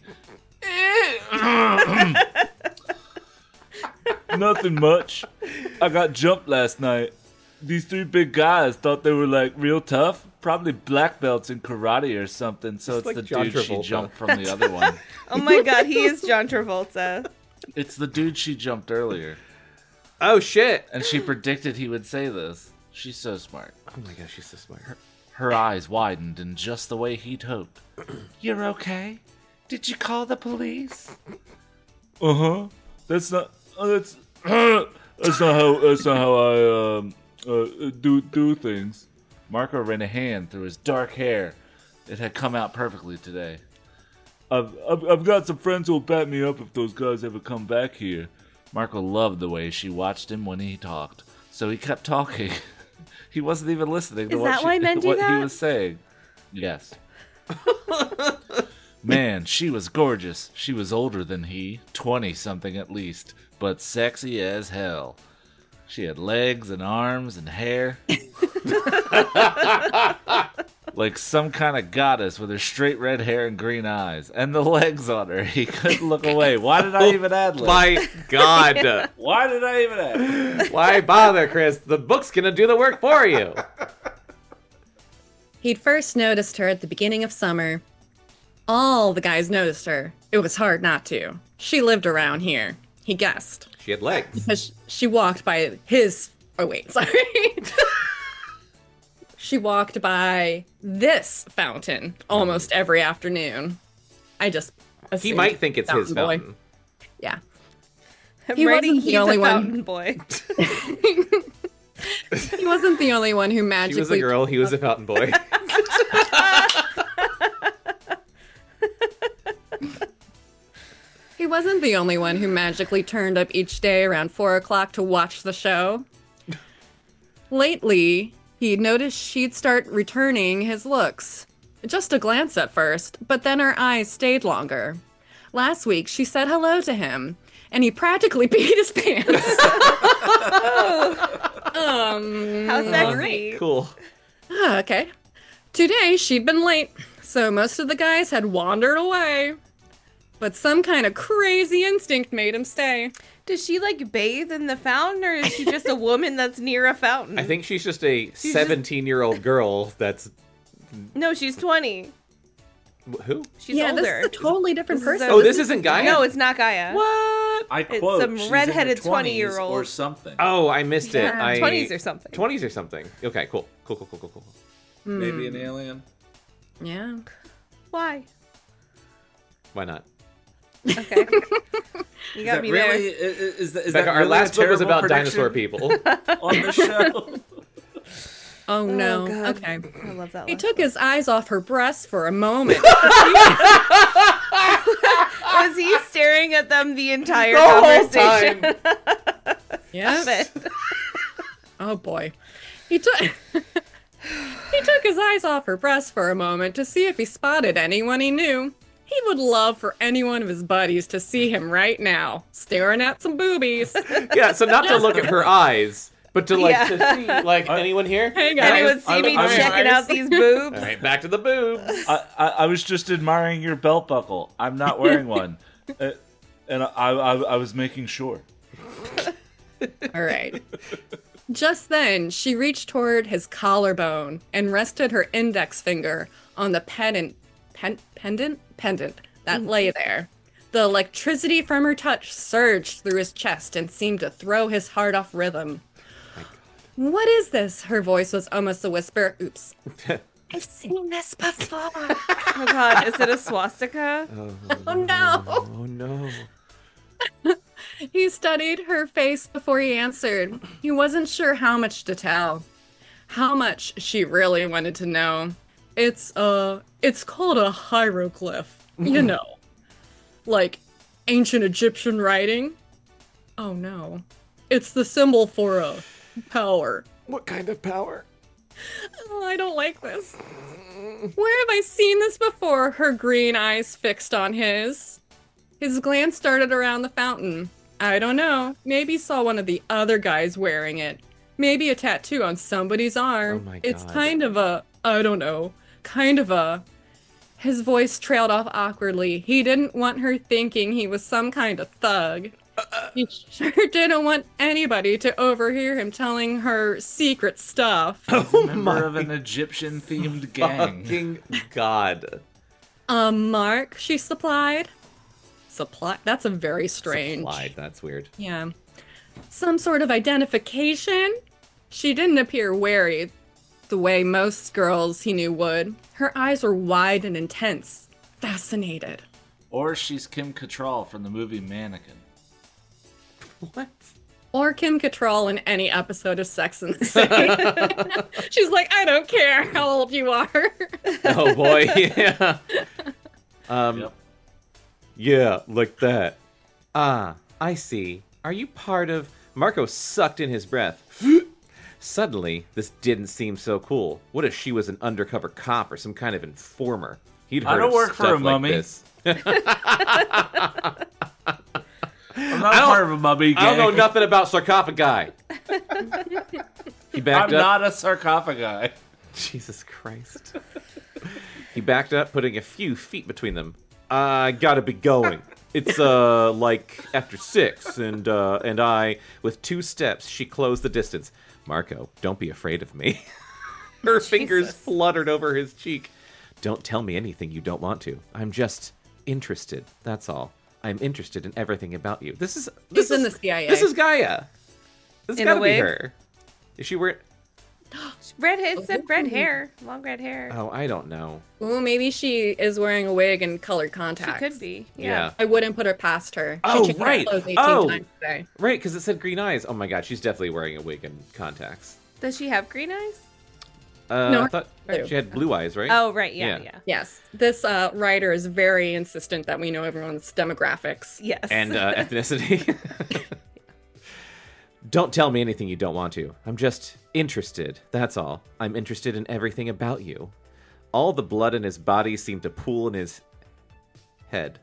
Nothing much. I got jumped last night. These three big guys thought they were like real tough. Probably black belts in karate or something, so It's it's, like the John dude she Travolta. jumped from the other one. Oh my god, he is John Travolta. It's the dude she jumped earlier. Oh shit! And she predicted he would say this. She's so smart. Oh my gosh, she's so smart. Her eyes widened in just the way he'd hoped. You're okay? Did you call the police? Uh-huh. That's not uh, that's that's not how that's not how I um uh, do do things. Marco ran a hand through his dark hair. It had come out perfectly today. I've, I've I've got some friends who'll back me up if those guys ever come back here. Marco loved the way she watched him when he talked, so he kept talking. He wasn't even listening to Is what, that she, why men do what he that? was saying. Yes. Man, she was gorgeous. She was older than he, twenty-something at least, but sexy as hell. She had legs and arms and hair. Like some kind of goddess with her straight red hair and green eyes. And the legs on her. He couldn't look away. Why did I even ad lib? My god! Why did I even ad lib? Why bother, Chris? The book's gonna do the work for you. He'd first noticed her at the beginning of summer. All the guys noticed her. It was hard not to. She lived around here. He guessed. She had legs. Because she walked by his... Oh, wait, sorry. She walked by this fountain almost every afternoon. I just He assumed might think it's his boy. fountain. Yeah. I'm He writing wasn't the he's only a one. fountain boy. He wasn't the only one who She magically... was a girl, he was a fountain boy. He wasn't the only one who magically turned up each day around four o'clock to watch the show. Lately, he'd noticed she'd start returning his looks. Just a glance at first, but then her eyes stayed longer. Last week, she said hello to him, and he practically peed his pants. Um, How sexy. alright. Cool. Ah, okay. Today, she'd been late, so most of the guys had wandered away. But some kind of crazy instinct made him stay. Does she like bathe in the fountain, or is she just a woman that's near a fountain? I think she's just a seventeen-year-old girl that's... No, she's twenty. Who? She's yeah, older. this is a totally different This is person. a- Oh, this isn't Gaia? No, it's not Gaia. What? I It's quote, some she's redheaded in her twenties twenty-year-old. or something. Oh, I missed it. Yeah, I... twenties or something. twenties or something. Okay, cool. Cool, cool, cool, cool, cool. Maybe an alien. Yeah. Why? Why not? Okay. You Is got that me really? there. Is, is that, is Becca, that our really last a book was terrible about prediction dinosaur people. on the show? Oh, no. God. Okay. I love that He one. took his eyes off her breasts for a moment. Was he staring at them the entire The whole conversation? time. Yes. Oh boy. He took He took his eyes off her breasts for a moment to see if he spotted anyone he knew. He would love for any one of his buddies to see him right now, staring at some boobies. Yeah, so not to look at her eyes, but to like Yeah. to see like anyone here? Hey guys. Anyone see I- me I- checking I- out these boobs? All right, back to the boobs. I, I, I was just admiring your belt buckle. I'm not wearing one, uh, and I, I, I was making sure. All right. Just then, she reached toward his collarbone and rested her index finger on the pendant, pen, pendant, pendant that lay there. The electricity from her touch surged through his chest and seemed to throw his heart off rhythm. What is this? Her voice was almost a whisper. Oops. I've seen this before. Oh God, is it a swastika? Oh no. Oh no. He studied her face before he answered. He wasn't sure how much to tell. How much she really wanted to know. It's, uh, it's called a hieroglyph. You know. Like ancient Egyptian writing. Oh no. It's the symbol for a power. What kind of power? Oh, I don't like this. Where have I seen this before? Her green eyes fixed on his. His glance darted around the fountain. I don't know. Maybe he saw one of the other guys wearing it. Maybe a tattoo on somebody's arm. Oh my It's God. kind of a, I don't know, kind of a. His voice trailed off awkwardly. He didn't want her thinking he was some kind of thug. He sure didn't want anybody to overhear him telling her secret stuff. Oh Member of an Egyptian-themed gang. fucking god. Um, Mark, she supplied. Supply? That's a very strange. Supplied, that's weird. Yeah. Some sort of identification? She didn't appear wary the way most girls he knew would. Her eyes were wide and intense, fascinated. Or she's Kim Cattrall from the movie Mannequin. What? Or Kim Cattrall in any episode of Sex and the City. She's like, I don't care how old you are. Oh boy, yeah. Um, Yep. yeah, like that. Ah, I see. Are you part of... Marco sucked in his breath. Suddenly, this didn't seem so cool. What if she was an undercover cop or some kind of informer? He'd heard I don't of work for stuff a like mummy. this. I'm not I don't- part of a mummy gang. I don't know nothing about sarcophagi. He backed I'm up. not a sarcophagi. Jesus Christ. He backed up, putting a few feet between them. I gotta be going. It's, uh, like, after six, and, uh, and I, with two steps, she closed the distance. Marco, don't be afraid of me. Her fingers Jesus. fluttered over his cheek. Don't tell me anything you don't want to. I'm just interested, that's all. I'm interested in everything about you. This is... This He's in is, the C I A. This is Gaia. This has In a gotta be wig? her. Is she wearing... Red hair, it said red hair, long red hair. Oh, I don't know. Ooh, maybe she is wearing a wig and colored She contacts. could be. Yeah. Yeah. I wouldn't put her past her. She Oh, changed her right. clothes eighteen Oh. times today. Right, because it said green eyes. Oh my god, she's definitely wearing a wig and contacts. Does she have green eyes? Uh, No, I thought blue. she had blue eyes, right? Oh, right. Yeah. Yeah. Yeah. Yes, this uh, writer is very insistent that we know everyone's demographics. Yes. And uh, ethnicity. Don't tell me anything you don't want to. I'm just interested, that's all. I'm interested in everything about you. All the blood in his body seemed to pool in his head.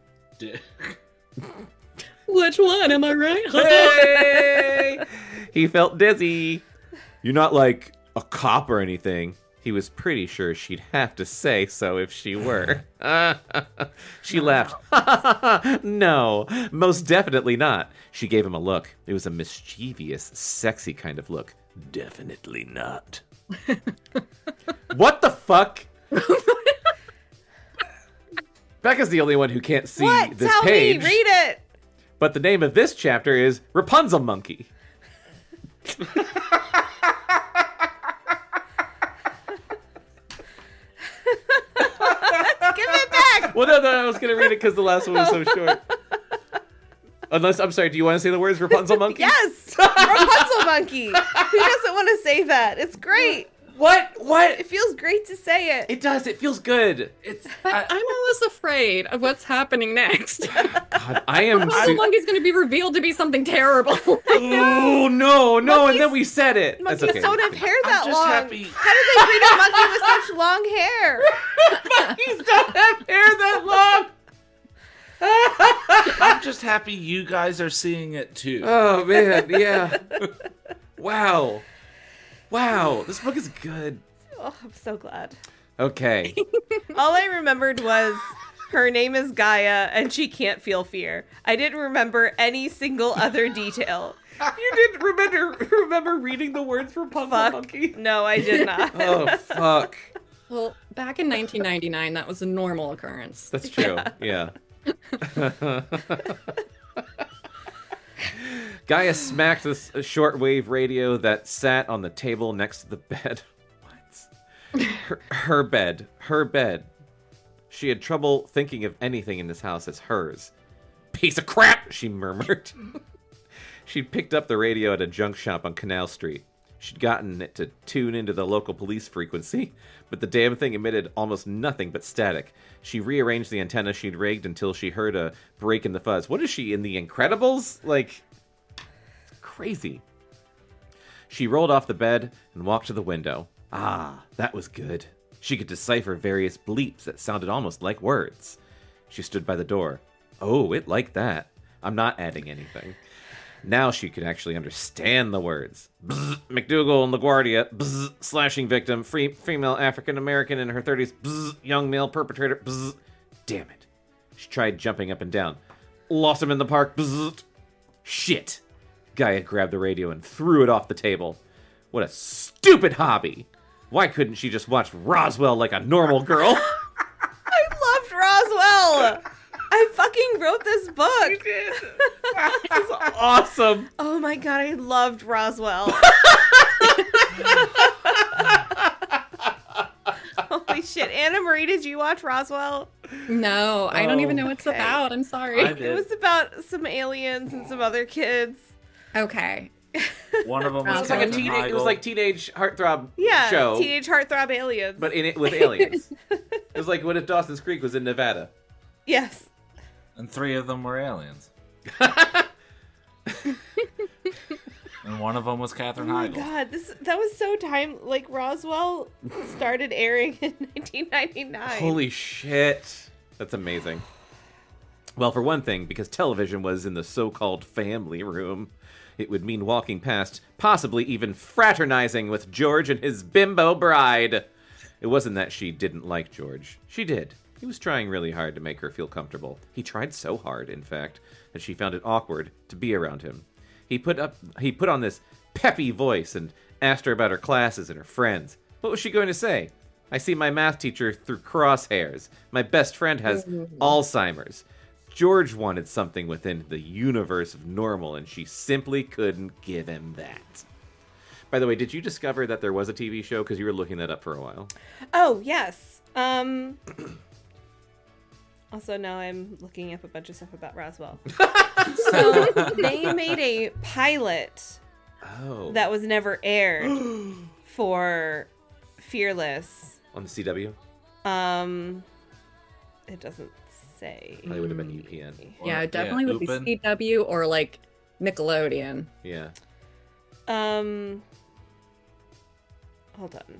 Which one? Am I right? Hey! He felt dizzy. You're not like a cop or anything. He was pretty sure she'd have to say so if she were. She laughed. No, most definitely not. She gave him a look. It was a mischievous, sexy kind of look. Definitely not. What the fuck? Becca's the only one who can't see What? this Tell page. me. Read it. But the name of this chapter is Rapunzel Monkey. Give it back. Well, no, no, I was going to read it because the last one was so short. Unless, I'm sorry, do you want to say the words Rapunzel Monkey? Yes. Rapunzel Monkey. Who doesn't want to say that? It's great. What? What? It feels great to say it. It does. It feels good. It's But I, I'm always afraid of what's happening next. God, I am. How su- long is going to be revealed to be something terrible? Oh, no, no, and then we said it. That's Monkeys okay. don't have hair that I'm just long. happy. How did they breed a monkey with such long hair? Monkeys don't have hair that long. I'm just happy you guys are seeing it too. Oh, man, yeah. Wow. Wow, this book is good. Oh, I'm so glad. Okay. All I remembered was her name is Gaia and she can't feel fear. I didn't remember any single other detail. You didn't remember remember reading the words Rapunzel Fuck. Monkey? No, I did not. Oh, fuck. Well, back in nineteen ninety-nine, that was a normal occurrence. That's true. Yeah. Gaia smacked this shortwave radio that sat on the table next to the bed. What? Her, her bed. Her bed. She had trouble thinking of anything in this house as hers. Piece of crap, she murmured. She'd picked up the radio at a junk shop on Canal Street. She'd gotten it to tune into the local police frequency, but the damn thing emitted almost nothing but static. She rearranged the antenna she'd rigged until she heard a break in the fuzz. What is she, in The Incredibles? Like, crazy. She rolled off the bed and walked to the window. Ah, that was good. She could decipher various bleeps that sounded almost like words. She stood by the door. Oh, it liked that. I'm not adding anything. Now she could actually understand the words. Bzz, McDougal and LaGuardia. Bzz, slashing victim. Free, female African-American in her thirties. Bzz, young male perpetrator. Bzz. Damn it. She tried jumping up and down. Lost him in the park. Bzz. Shit. Gaia grabbed the radio and threw it off the table. What a stupid hobby. Why couldn't she just watch Roswell like a normal girl? I loved Roswell. I fucking wrote this book. This is awesome. Oh my god, I loved Roswell. Holy shit. Anna Marie, did you watch Roswell? No, I don't even know what it's okay. about. I'm sorry. I It did. was about some aliens and some other kids. Okay. One of them It was It was like a Katherine teenage. It was Heigl. like teenage heartthrob Yeah, show, Teenage Heartthrob Aliens. but in it with aliens. It was like what if Dawson's Creek was in Nevada. yes. and three of them were aliens. And one of them was Katherine Oh my Heigl. god, this that was so time like Roswell started airing in nineteen ninety-nine. Holy shit. That's amazing. Well, for one thing, because television was in the so-called family room, it would mean walking past, possibly even fraternizing with George and his bimbo bride. It wasn't that she didn't like George. She did. He was trying really hard to make her feel comfortable. He tried so hard, in fact, that she found it awkward to be around him. He put up he put on this peppy voice and asked her about her classes and her friends. What was she going to say? I see my math teacher through crosshairs. My best friend has Alzheimer's. George wanted something within the universe of normal, and she simply couldn't give him that. By the way, did you discover that there was a T V show? Because you were looking that up for a while. Oh, yes. Um Also, now I'm looking up a bunch of stuff about Roswell. So, they made a pilot Oh. that was never aired for Fearless. On the C W? Um, it doesn't say. Probably would have been U P N. Yeah, Or- it definitely yeah, would be Upin. C W or like Nickelodeon. Yeah. Um, hold on.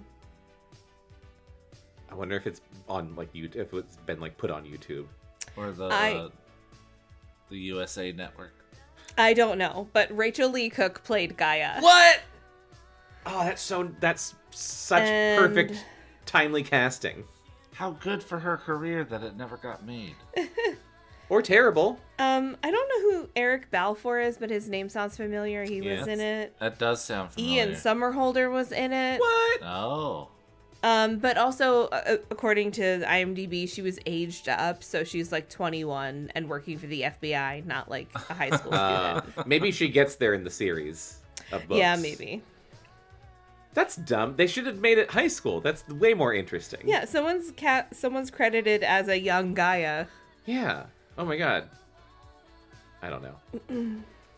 I wonder if it's on, like, YouTube, if it's been, like, put on YouTube. Or the I- uh, the U S A Network. I don't know, but Rachel Lee Cook played Gaia. What? Oh, that's so. That's such And- perfect, timely casting. How good for her career that it never got made. Or terrible. Um, I don't know who Eric Balfour is, but his name sounds familiar. He was Yeah. in it. That does sound familiar. Ian Somerhalder was in it. What? Oh. Um, but also, uh, according to IMDb, she was aged up, so she's like twenty-one and working for the F B I, not like a high school Uh, student. maybe she gets there in the series of books. Yeah, maybe. That's dumb. They should have made it high school. That's way more interesting. Yeah, someone's cat. Someone's credited as a young Gaia. Yeah. Oh my god. I don't know.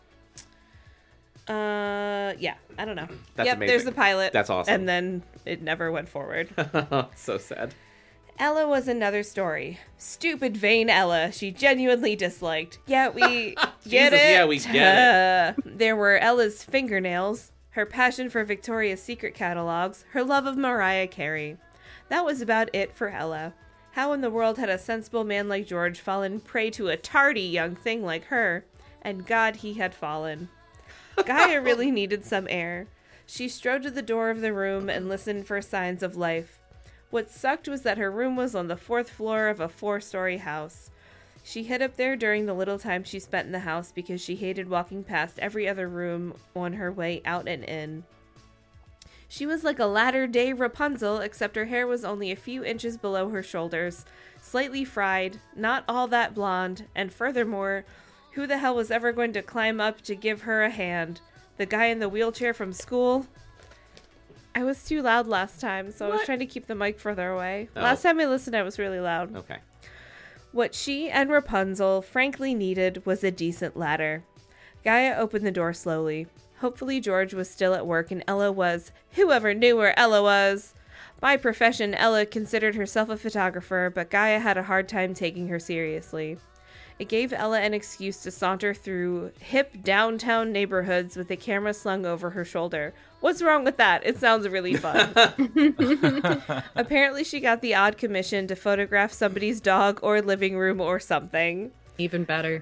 Uh, yeah, I don't know. That's yep, amazing. there's the pilot. That's awesome. And then it never went forward. So sad. Ella was another story. Stupid, vain Ella. She genuinely disliked. Yeah, we get Jesus, it. yeah, we get it. There were Ella's fingernails, her passion for Victoria's Secret catalogs, her love of Mariah Carey. That was about it for Ella. How in the world had a sensible man like George fallen prey to a tardy young thing like her? And God, he had fallen. Gaia really needed some air. She strode to the door of the room and listened for signs of life. What sucked was that her room was on the fourth floor of a four-story house. She hid up there during the little time she spent in the house because she hated walking past every other room on her way out and in. She was like a latter-day Rapunzel, except her hair was only a few inches below her shoulders, slightly fried, not all that blonde, and furthermore, who the hell was ever going to climb up to give her a hand? The guy in the wheelchair from school? I was too loud last time, so I was What? trying to keep the mic further away. Oh. Last time I listened, I was really loud. Okay. What she and Rapunzel frankly needed was a decent ladder. Gaia opened the door slowly. Hopefully George was still at work and Ella was, whoever knew where Ella was. By profession, Ella considered herself a photographer, but Gaia had a hard time taking her seriously. It gave Ella an excuse to saunter through hip downtown neighborhoods with a camera slung over her shoulder. What's wrong with that? It sounds really fun. Apparently she got the odd commission to photograph somebody's dog or living room or something. Even better.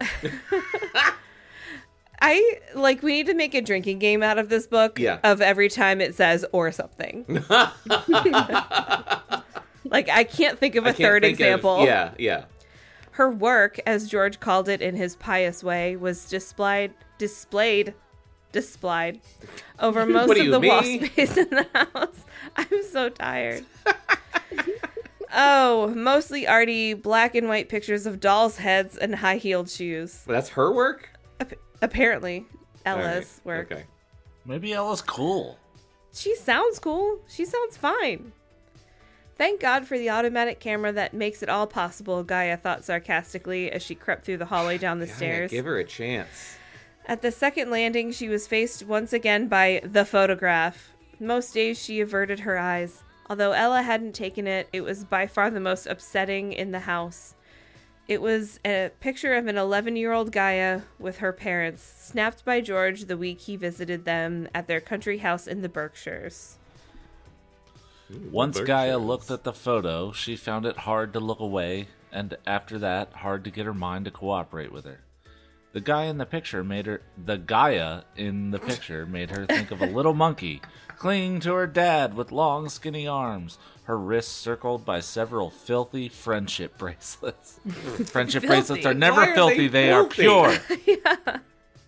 I, like, we need to make a drinking game out of this book. Yeah. Of every time it says or something. Like, I can't think of a I can't third think of- example. yeah, yeah. Her work, as George called it in his pious way, was displayed, displayed, displayed over most What do of you the wall mean? space in the house. I'm so tired. Oh, mostly arty black and white pictures of dolls' heads and high-heeled shoes. Well, that's her work? Ap- apparently, All Ella's right. work. Okay. Maybe Ella's cool. She sounds cool. She sounds fine. Thank God for the automatic camera that makes it all possible, Gaia thought sarcastically as she crept through the hallway down the Gaia, stairs. give her a chance. At the second landing, she was faced once again by the photograph. Most days she averted her eyes. Although Ella hadn't taken it, it was by far the most upsetting in the house. It was a picture of an eleven-year-old Gaia with her parents, snapped by George the week he visited them at their country house in the Berkshires. Once Berkshires. Gaia looked at the photo, she found it hard to look away, and after that, hard to get her mind to cooperate with her. The guy in the picture made her the Gaia in the picture made her think of a little monkey clinging to her dad with long skinny arms, her wrists circled by several filthy friendship bracelets. Friendship Filthy. bracelets are never Why are filthy, they they, are filthy? pure.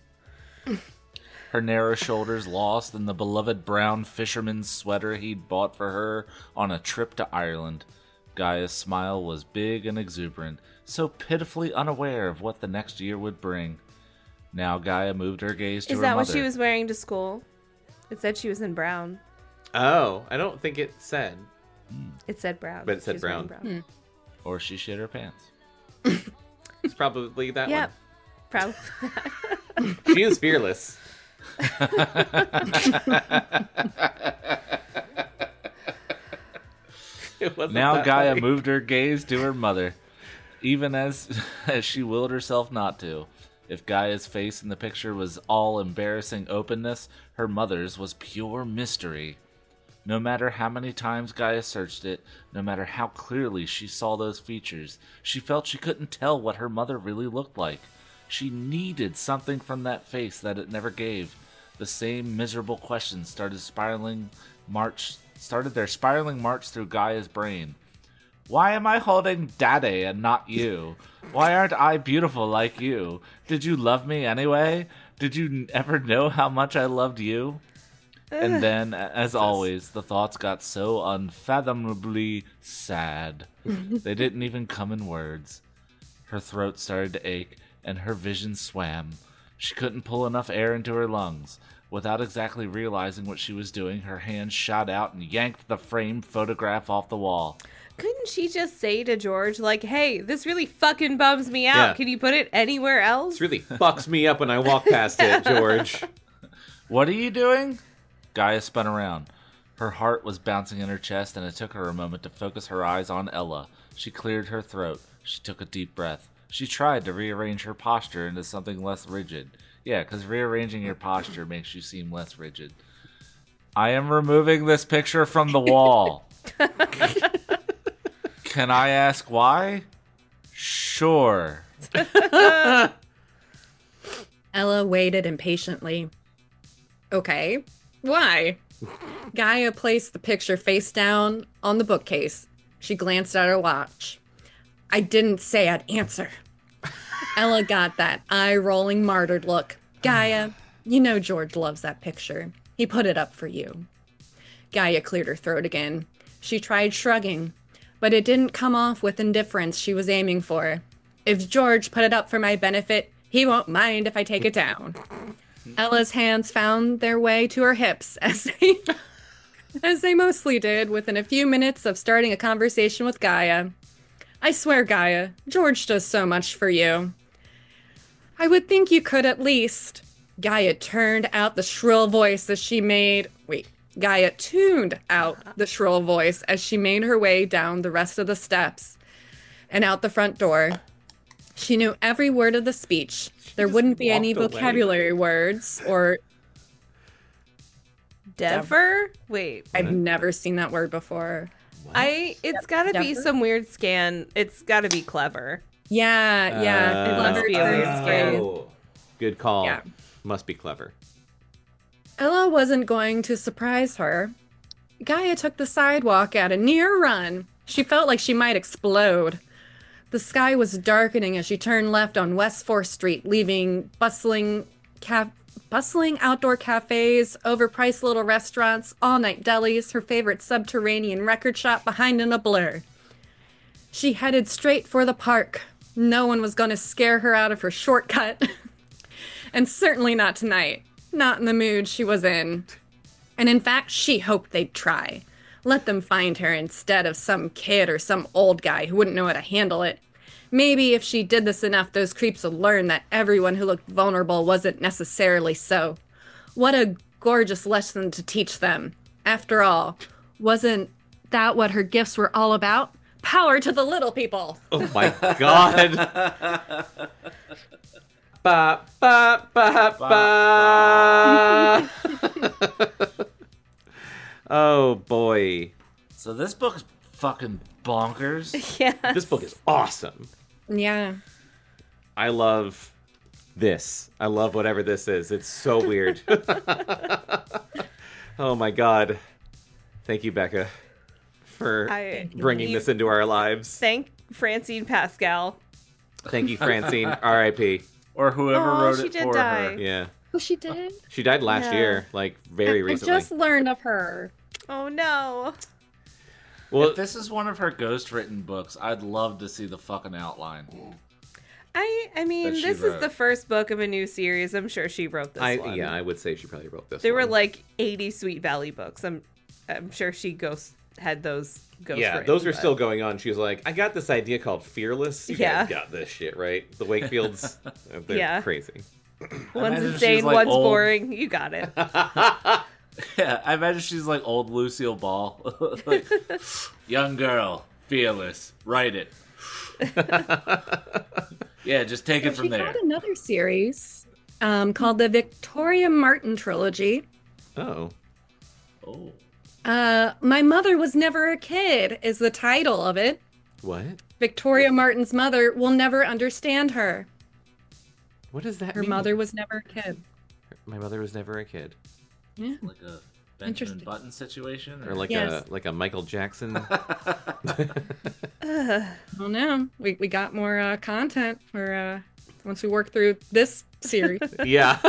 Her narrow shoulders lost in the beloved brown fisherman's sweater he'd bought for her on a trip to Ireland. Gaia's smile was big and exuberant, so pitifully unaware of what the next year would bring. Now Gaia moved her gaze to Is her that mother. what she was wearing to school? It said she was in brown. Oh, I don't think it said. It said brown. But it said She was wearing brown. Or she shit her pants. It's probably that Yep. Probably. one. She is fearless. It wasn't Now that Gaia funny. moved her gaze to her mother, even as as she willed herself not to. If Gaia's face in the picture was all embarrassing openness, her mother's was pure mystery. No matter how many times Gaia searched it, no matter how clearly she saw those features, she felt she couldn't tell what her mother really looked like. She needed something from that face that it never gave. The same miserable questions started spiraling march started their spiraling march through Gaia's brain. Why am I holding Daddy and not you? Why aren't I beautiful like you? Did you love me anyway? Did you ever know how much I loved you? And then, as always, the thoughts got so unfathomably sad. They didn't even come in words. Her throat started to ache, and her vision swam. She couldn't pull enough air into her lungs. Without exactly realizing what she was doing, her hand shot out and yanked the framed photograph off the wall. Couldn't she just say to George, like, hey, this really fucking bums me out. Yeah. Can you put it anywhere else? This really fucks me up when I walk past it, George. What are you doing? Gaia spun around. Her heart was bouncing in her chest, and it took her a moment to focus her eyes on Ella. She cleared her throat. She took a deep breath. She tried to rearrange her posture into something less rigid. Yeah, because rearranging your posture makes you seem less rigid. I am removing this picture from the wall. Can I ask why? Sure. Ella waited impatiently. Okay, why? Gaia placed the picture face down on the bookcase. She glanced at her watch. I didn't say I'd answer. Ella got that eye-rolling martyred look. Gaia, you know George loves that picture. He put it up for you. Gaia cleared her throat again. She tried shrugging, but it didn't come off with indifference she was aiming for. If George put it up for my benefit, he won't mind if I take it down. Ella's hands found their way to her hips, as they, as they mostly did within a few minutes of starting a conversation with Gaia. I swear, Gaia, George does so much for you. I would think you could at least. Gaia turned out the shrill voice as she made... Wait. Gaia tuned out the shrill voice as she made her way down the rest of the steps and out the front door. She knew every word of the speech. There wouldn't be any walked away. vocabulary words or... Dever? Wait. I've never seen that word before. I. It's gotta be Dever? some weird scan. It's gotta be clever. Yeah, yeah. Uh, must be a weird Clever scan. phrase. Oh, good call. Yeah. Must be clever. Ella wasn't going to surprise her. Gaia took the sidewalk at a near run. She felt like she might explode. The sky was darkening as she turned left on West fourth Street, leaving bustling ca- bustling outdoor cafes, overpriced little restaurants, all-night delis, her favorite subterranean record shop behind in a blur. She headed straight for the park. No one was going to scare her out of her shortcut. And certainly not tonight. Not in the mood she was in. And in fact, she hoped they'd try. Let them find her instead of some kid or some old guy who wouldn't know how to handle it. Maybe if she did this enough, those creeps would learn that everyone who looked vulnerable wasn't necessarily so. What a gorgeous lesson to teach them. After all, wasn't that what her gifts were all about? Power to the little people. Oh my god. Ba ba ba ba. Oh boy. So this book's fucking bonkers. Yeah. This book is awesome. Yeah. I love this. I love whatever this is. It's so weird. Oh my god. Thank you, Becca, for I- bringing you- this into our lives. Thank Francine Pascal. Thank you, Francine. R I P Or whoever Aw, wrote she it did for die. her. Yeah. Oh, she did? She died last Yeah. year, like very I recently. just learned of her. Oh no. Well, If this is one of her ghost written books, I'd love to see the fucking outline. I I mean, That she this is wrote. the first book of a new series. I'm sure she wrote this I one. yeah, I would say she probably wrote this. There were one. like eighty Sweet Valley books. I'm I'm sure she ghost had those ghost yeah, written, those are but- still going on. She was like, I got this idea called Fearless. You Yeah. guys got this shit, right? The Wakefields, they're Yeah. crazy. One's imagine insane, she's, like, one's old. boring. You got it. Yeah, I imagine she's like old Lucille Ball. Like, young girl, fearless, write it. Yeah, just take it So from she there. had another series um, called the Victoria Martin Trilogy. Oh. Oh. Uh, My Mother Was Never a Kid is the title of it. What? Victoria Martin's mother will never understand her. What does that Her mean? mother was never a kid. My mother was never a kid. Yeah. Like a Benjamin Interesting. Button situation? Or like Yes. a like a Michael Jackson. Well, no, we we got more uh, content for uh, once we work through this series. Yeah.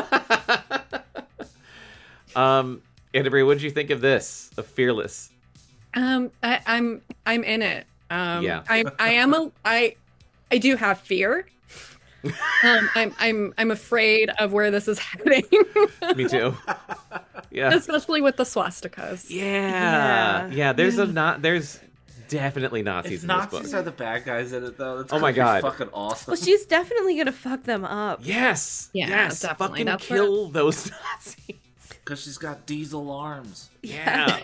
um, Annabrie, what did you think of this? Of Fearless? um, I, I'm I'm in it. Um, Yeah. I I am a I I do have fear. um, I'm I'm I'm afraid of where this is heading, Me too. Yeah. especially with the swastikas. Yeah. Yeah. Yeah, there's a not there's definitely Nazis If in this Nazis book. are the bad guys in it, though, it's Oh my gonna be God. fucking awesome. Well, she's definitely gonna fuck them up. Yes. Yeah, yes. definitely. Fucking That's kill those Nazis. Because she's got diesel arms. Yeah.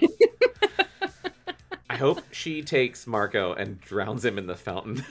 I hope she takes Marco and drowns him in the fountain.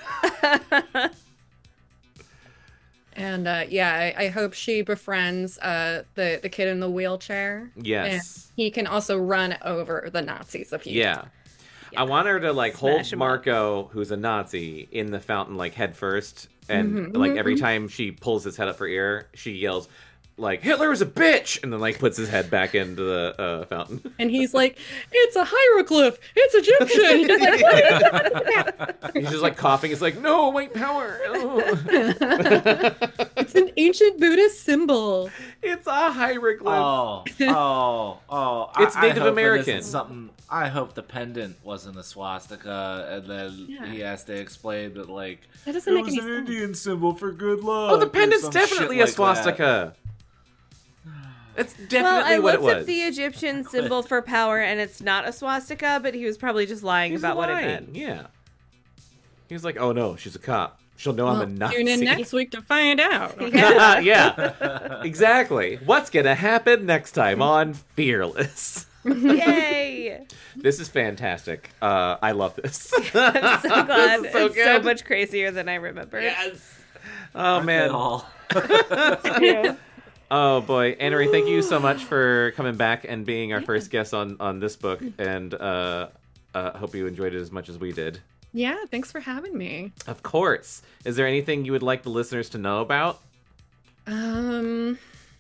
And uh, yeah, I, I hope she befriends uh, the the kid in the wheelchair. Yes. And he can also run over the Nazis if he. Yeah. I want her to like hold Smash 'em up. Marco, who's a Nazi, in the fountain like head first, and Mhm, like mhm, every time she pulls his head up for air, she yells like "Hitler is a bitch," and then like puts his head back into the uh, fountain. And he's like, "It's a hieroglyph. It's Egyptian." He's like, "What are you talking about?" He's just like coughing. It's like no white power. Oh. It's an ancient Buddhist symbol. It's a hieroglyph. Oh, oh, oh. It's I, Native I hope it American. isn't Something. I hope the pendant wasn't a swastika, and then Yeah. he has to explain that, like, That doesn't it make was any an sense. Indian symbol for good luck. Oh, the or pendant's some definitely shit a like swastika. That's Well, definitely I what it looked was. up the Egyptian symbol for power, and it's not a swastika, but he was probably just lying He's about what it lying, meant. Yeah. He's like, oh no, she's a cop. She'll know I'm a Well, Nazi. tune in next week to find out. Yeah. yeah, exactly. What's gonna happen next time on Fearless? Yay! This is fantastic. Uh, I love this. I'm so glad. This is so it's so good. much crazier than I remembered. Yes. Oh man. all. Yeah. Oh boy, Anne-Marie, thank you so much for coming back and being our first guest on on this book, and uh, uh, hope you enjoyed it as much as we did. Yeah, thanks for having me. Of course. Is there anything you would like the listeners to know about? Um.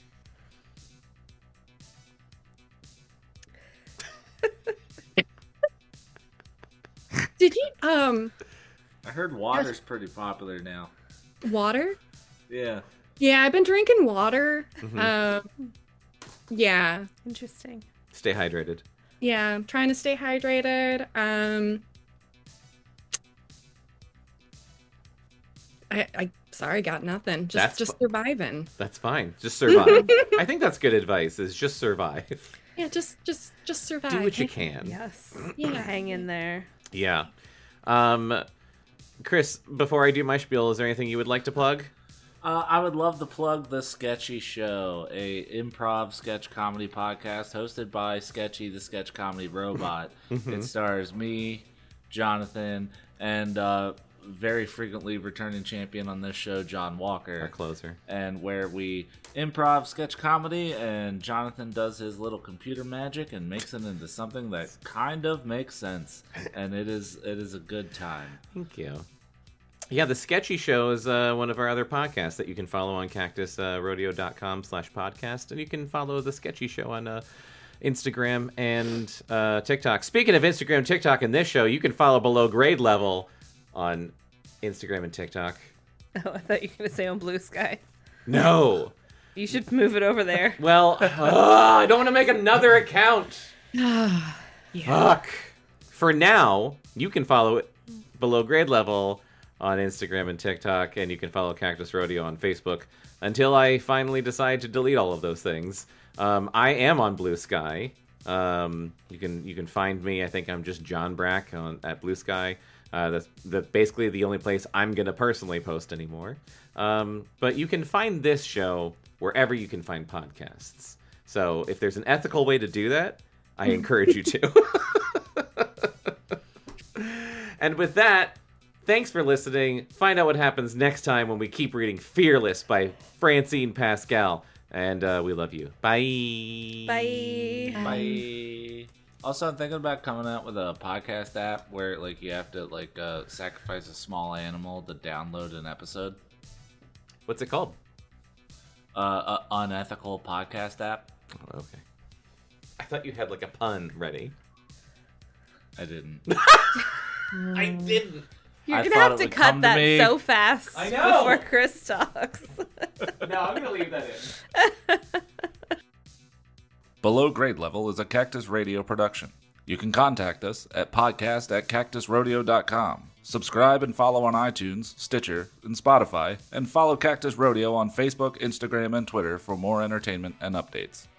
Did you um I heard water's pretty popular now. water? Yeah. Yeah, I've been drinking water. Mhm. Um, yeah, Interesting. Stay hydrated. yeah, I'm trying to stay hydrated. Um, I, I sorry, got nothing. Just, That's just fu- surviving. That's fine. Just survive. I think that's good advice. Is just survive. Yeah, just, just, just survive. Do what you Hang- can. Yes. Yeah. Hang in there. Yeah. Um, Chris, before I do my spiel, is there anything you would like to plug? Uh, I would love to plug the Sketchy Show, a improv sketch comedy podcast hosted by Sketchy, the sketch comedy robot. It stars me, Jonathan, and uh, very frequently returning champion on this show, John Our Walker. closer. And where we improv sketch comedy, and Jonathan does his little computer magic and makes it into something that kind of makes sense, and it is it is a good time. Thank you. Yeah, the Sketchy Show is uh, one of our other podcasts that you can follow on cactus rodeo dot com slash podcast, and you can follow the Sketchy Show on uh, Instagram and uh, TikTok. Speaking of Instagram, TikTok, and this show, you can follow Below Grade Level on Instagram and TikTok. Oh, I thought you were going to say on Blue Sky. No. You should move it over there. Well, uh, I don't want to make another account. yeah. Fuck. For now, you can follow it Below Grade Level on Instagram and TikTok, and you can follow Cactus Rodeo on Facebook until I finally decide to delete all of those things. Um, I am on Blue Sky. Um, you can you can find me. I think I'm just John Brack on at Blue Sky. Uh, that's the, basically the only place I'm gonna personally post anymore. Um, but you can find this show wherever you can find podcasts. So if there's an ethical way to do that, I encourage you to. And with that, thanks for listening. Find out what happens next time when we keep reading Fearless by Francine Pascal. And uh, we love you. Bye. Bye. Bye. Also, I'm thinking about coming out with a podcast app where, like, you have to like uh, sacrifice a small animal to download an episode. What's it called? uh, uh, unethical podcast app. Oh, okay. I thought you had like a pun ready. I didn't. I didn't. You're I gonna thought have it to would cut come to that me. so fast I know. before Chris talks. No, I'm gonna leave that in. Below Grade Level is a Cactus Radio production. You can contact us at podcast at cactus rodeo dot com. Subscribe and follow on iTunes, Stitcher, and Spotify, and follow Cactus Rodeo on Facebook, Instagram, and Twitter for more entertainment and updates.